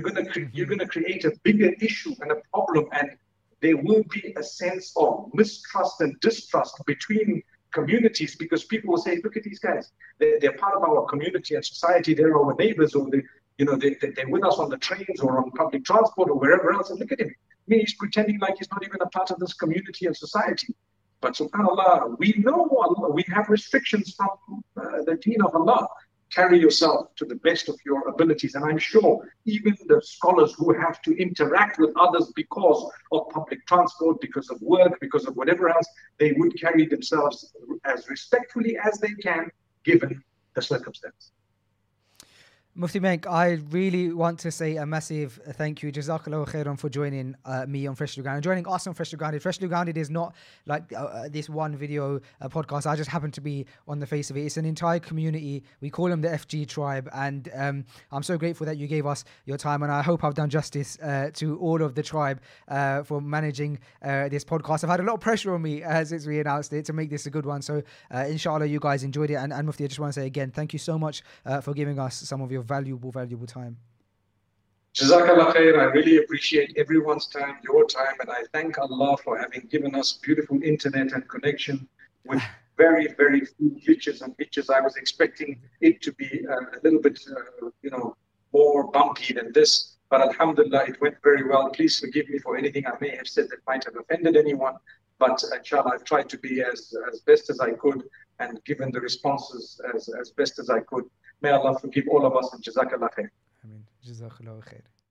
issue and a problem, and there will be a sense of mistrust and distrust between communities, because people will say, look at these guys, they're part of our community and society, they're our neighbors, or they're with us on the trains or on public transport or wherever else. And look at him. I mean, he's pretending like he's not even a part of this community and society. But subhanAllah, we know Allah, we have restrictions from the deen of Allah. Carry yourself to the best of your abilities. And I'm sure even the scholars who have to interact with others because of public transport, because of work, because of whatever else, they would carry themselves as respectfully as they can, given the circumstance. Mufti Menk, I really want to say a massive thank you. Jazakallah khairan for joining me on Freshly Grounded, joining us on Freshly Grounded. Freshly Grounded is not like this one video podcast. I just happen to be on the face of it. It's an entire community. We call them the FG tribe. And I'm so grateful that you gave us your time. And I hope I've done justice to all of the tribe for managing this podcast. I've had a lot of pressure on me since we announced it to make this a good one. So inshallah, you guys enjoyed it. And Mufti, I just want to say again, thank you so much for giving us some of your valuable time. Jazakallah khair. I really appreciate everyone's time, your time, and I thank Allah for having given us beautiful internet and connection with very, very few glitches and hitches. I was expecting it to be a little bit, more bumpy than this, but alhamdulillah, it went very well. Please forgive me for anything I may have said that might have offended anyone, but inshallah, I've tried to be as best as I could and given the responses as best as I could. May Allah forgive all of us and Jazakallah khair. Ameen. Jazakallah khair.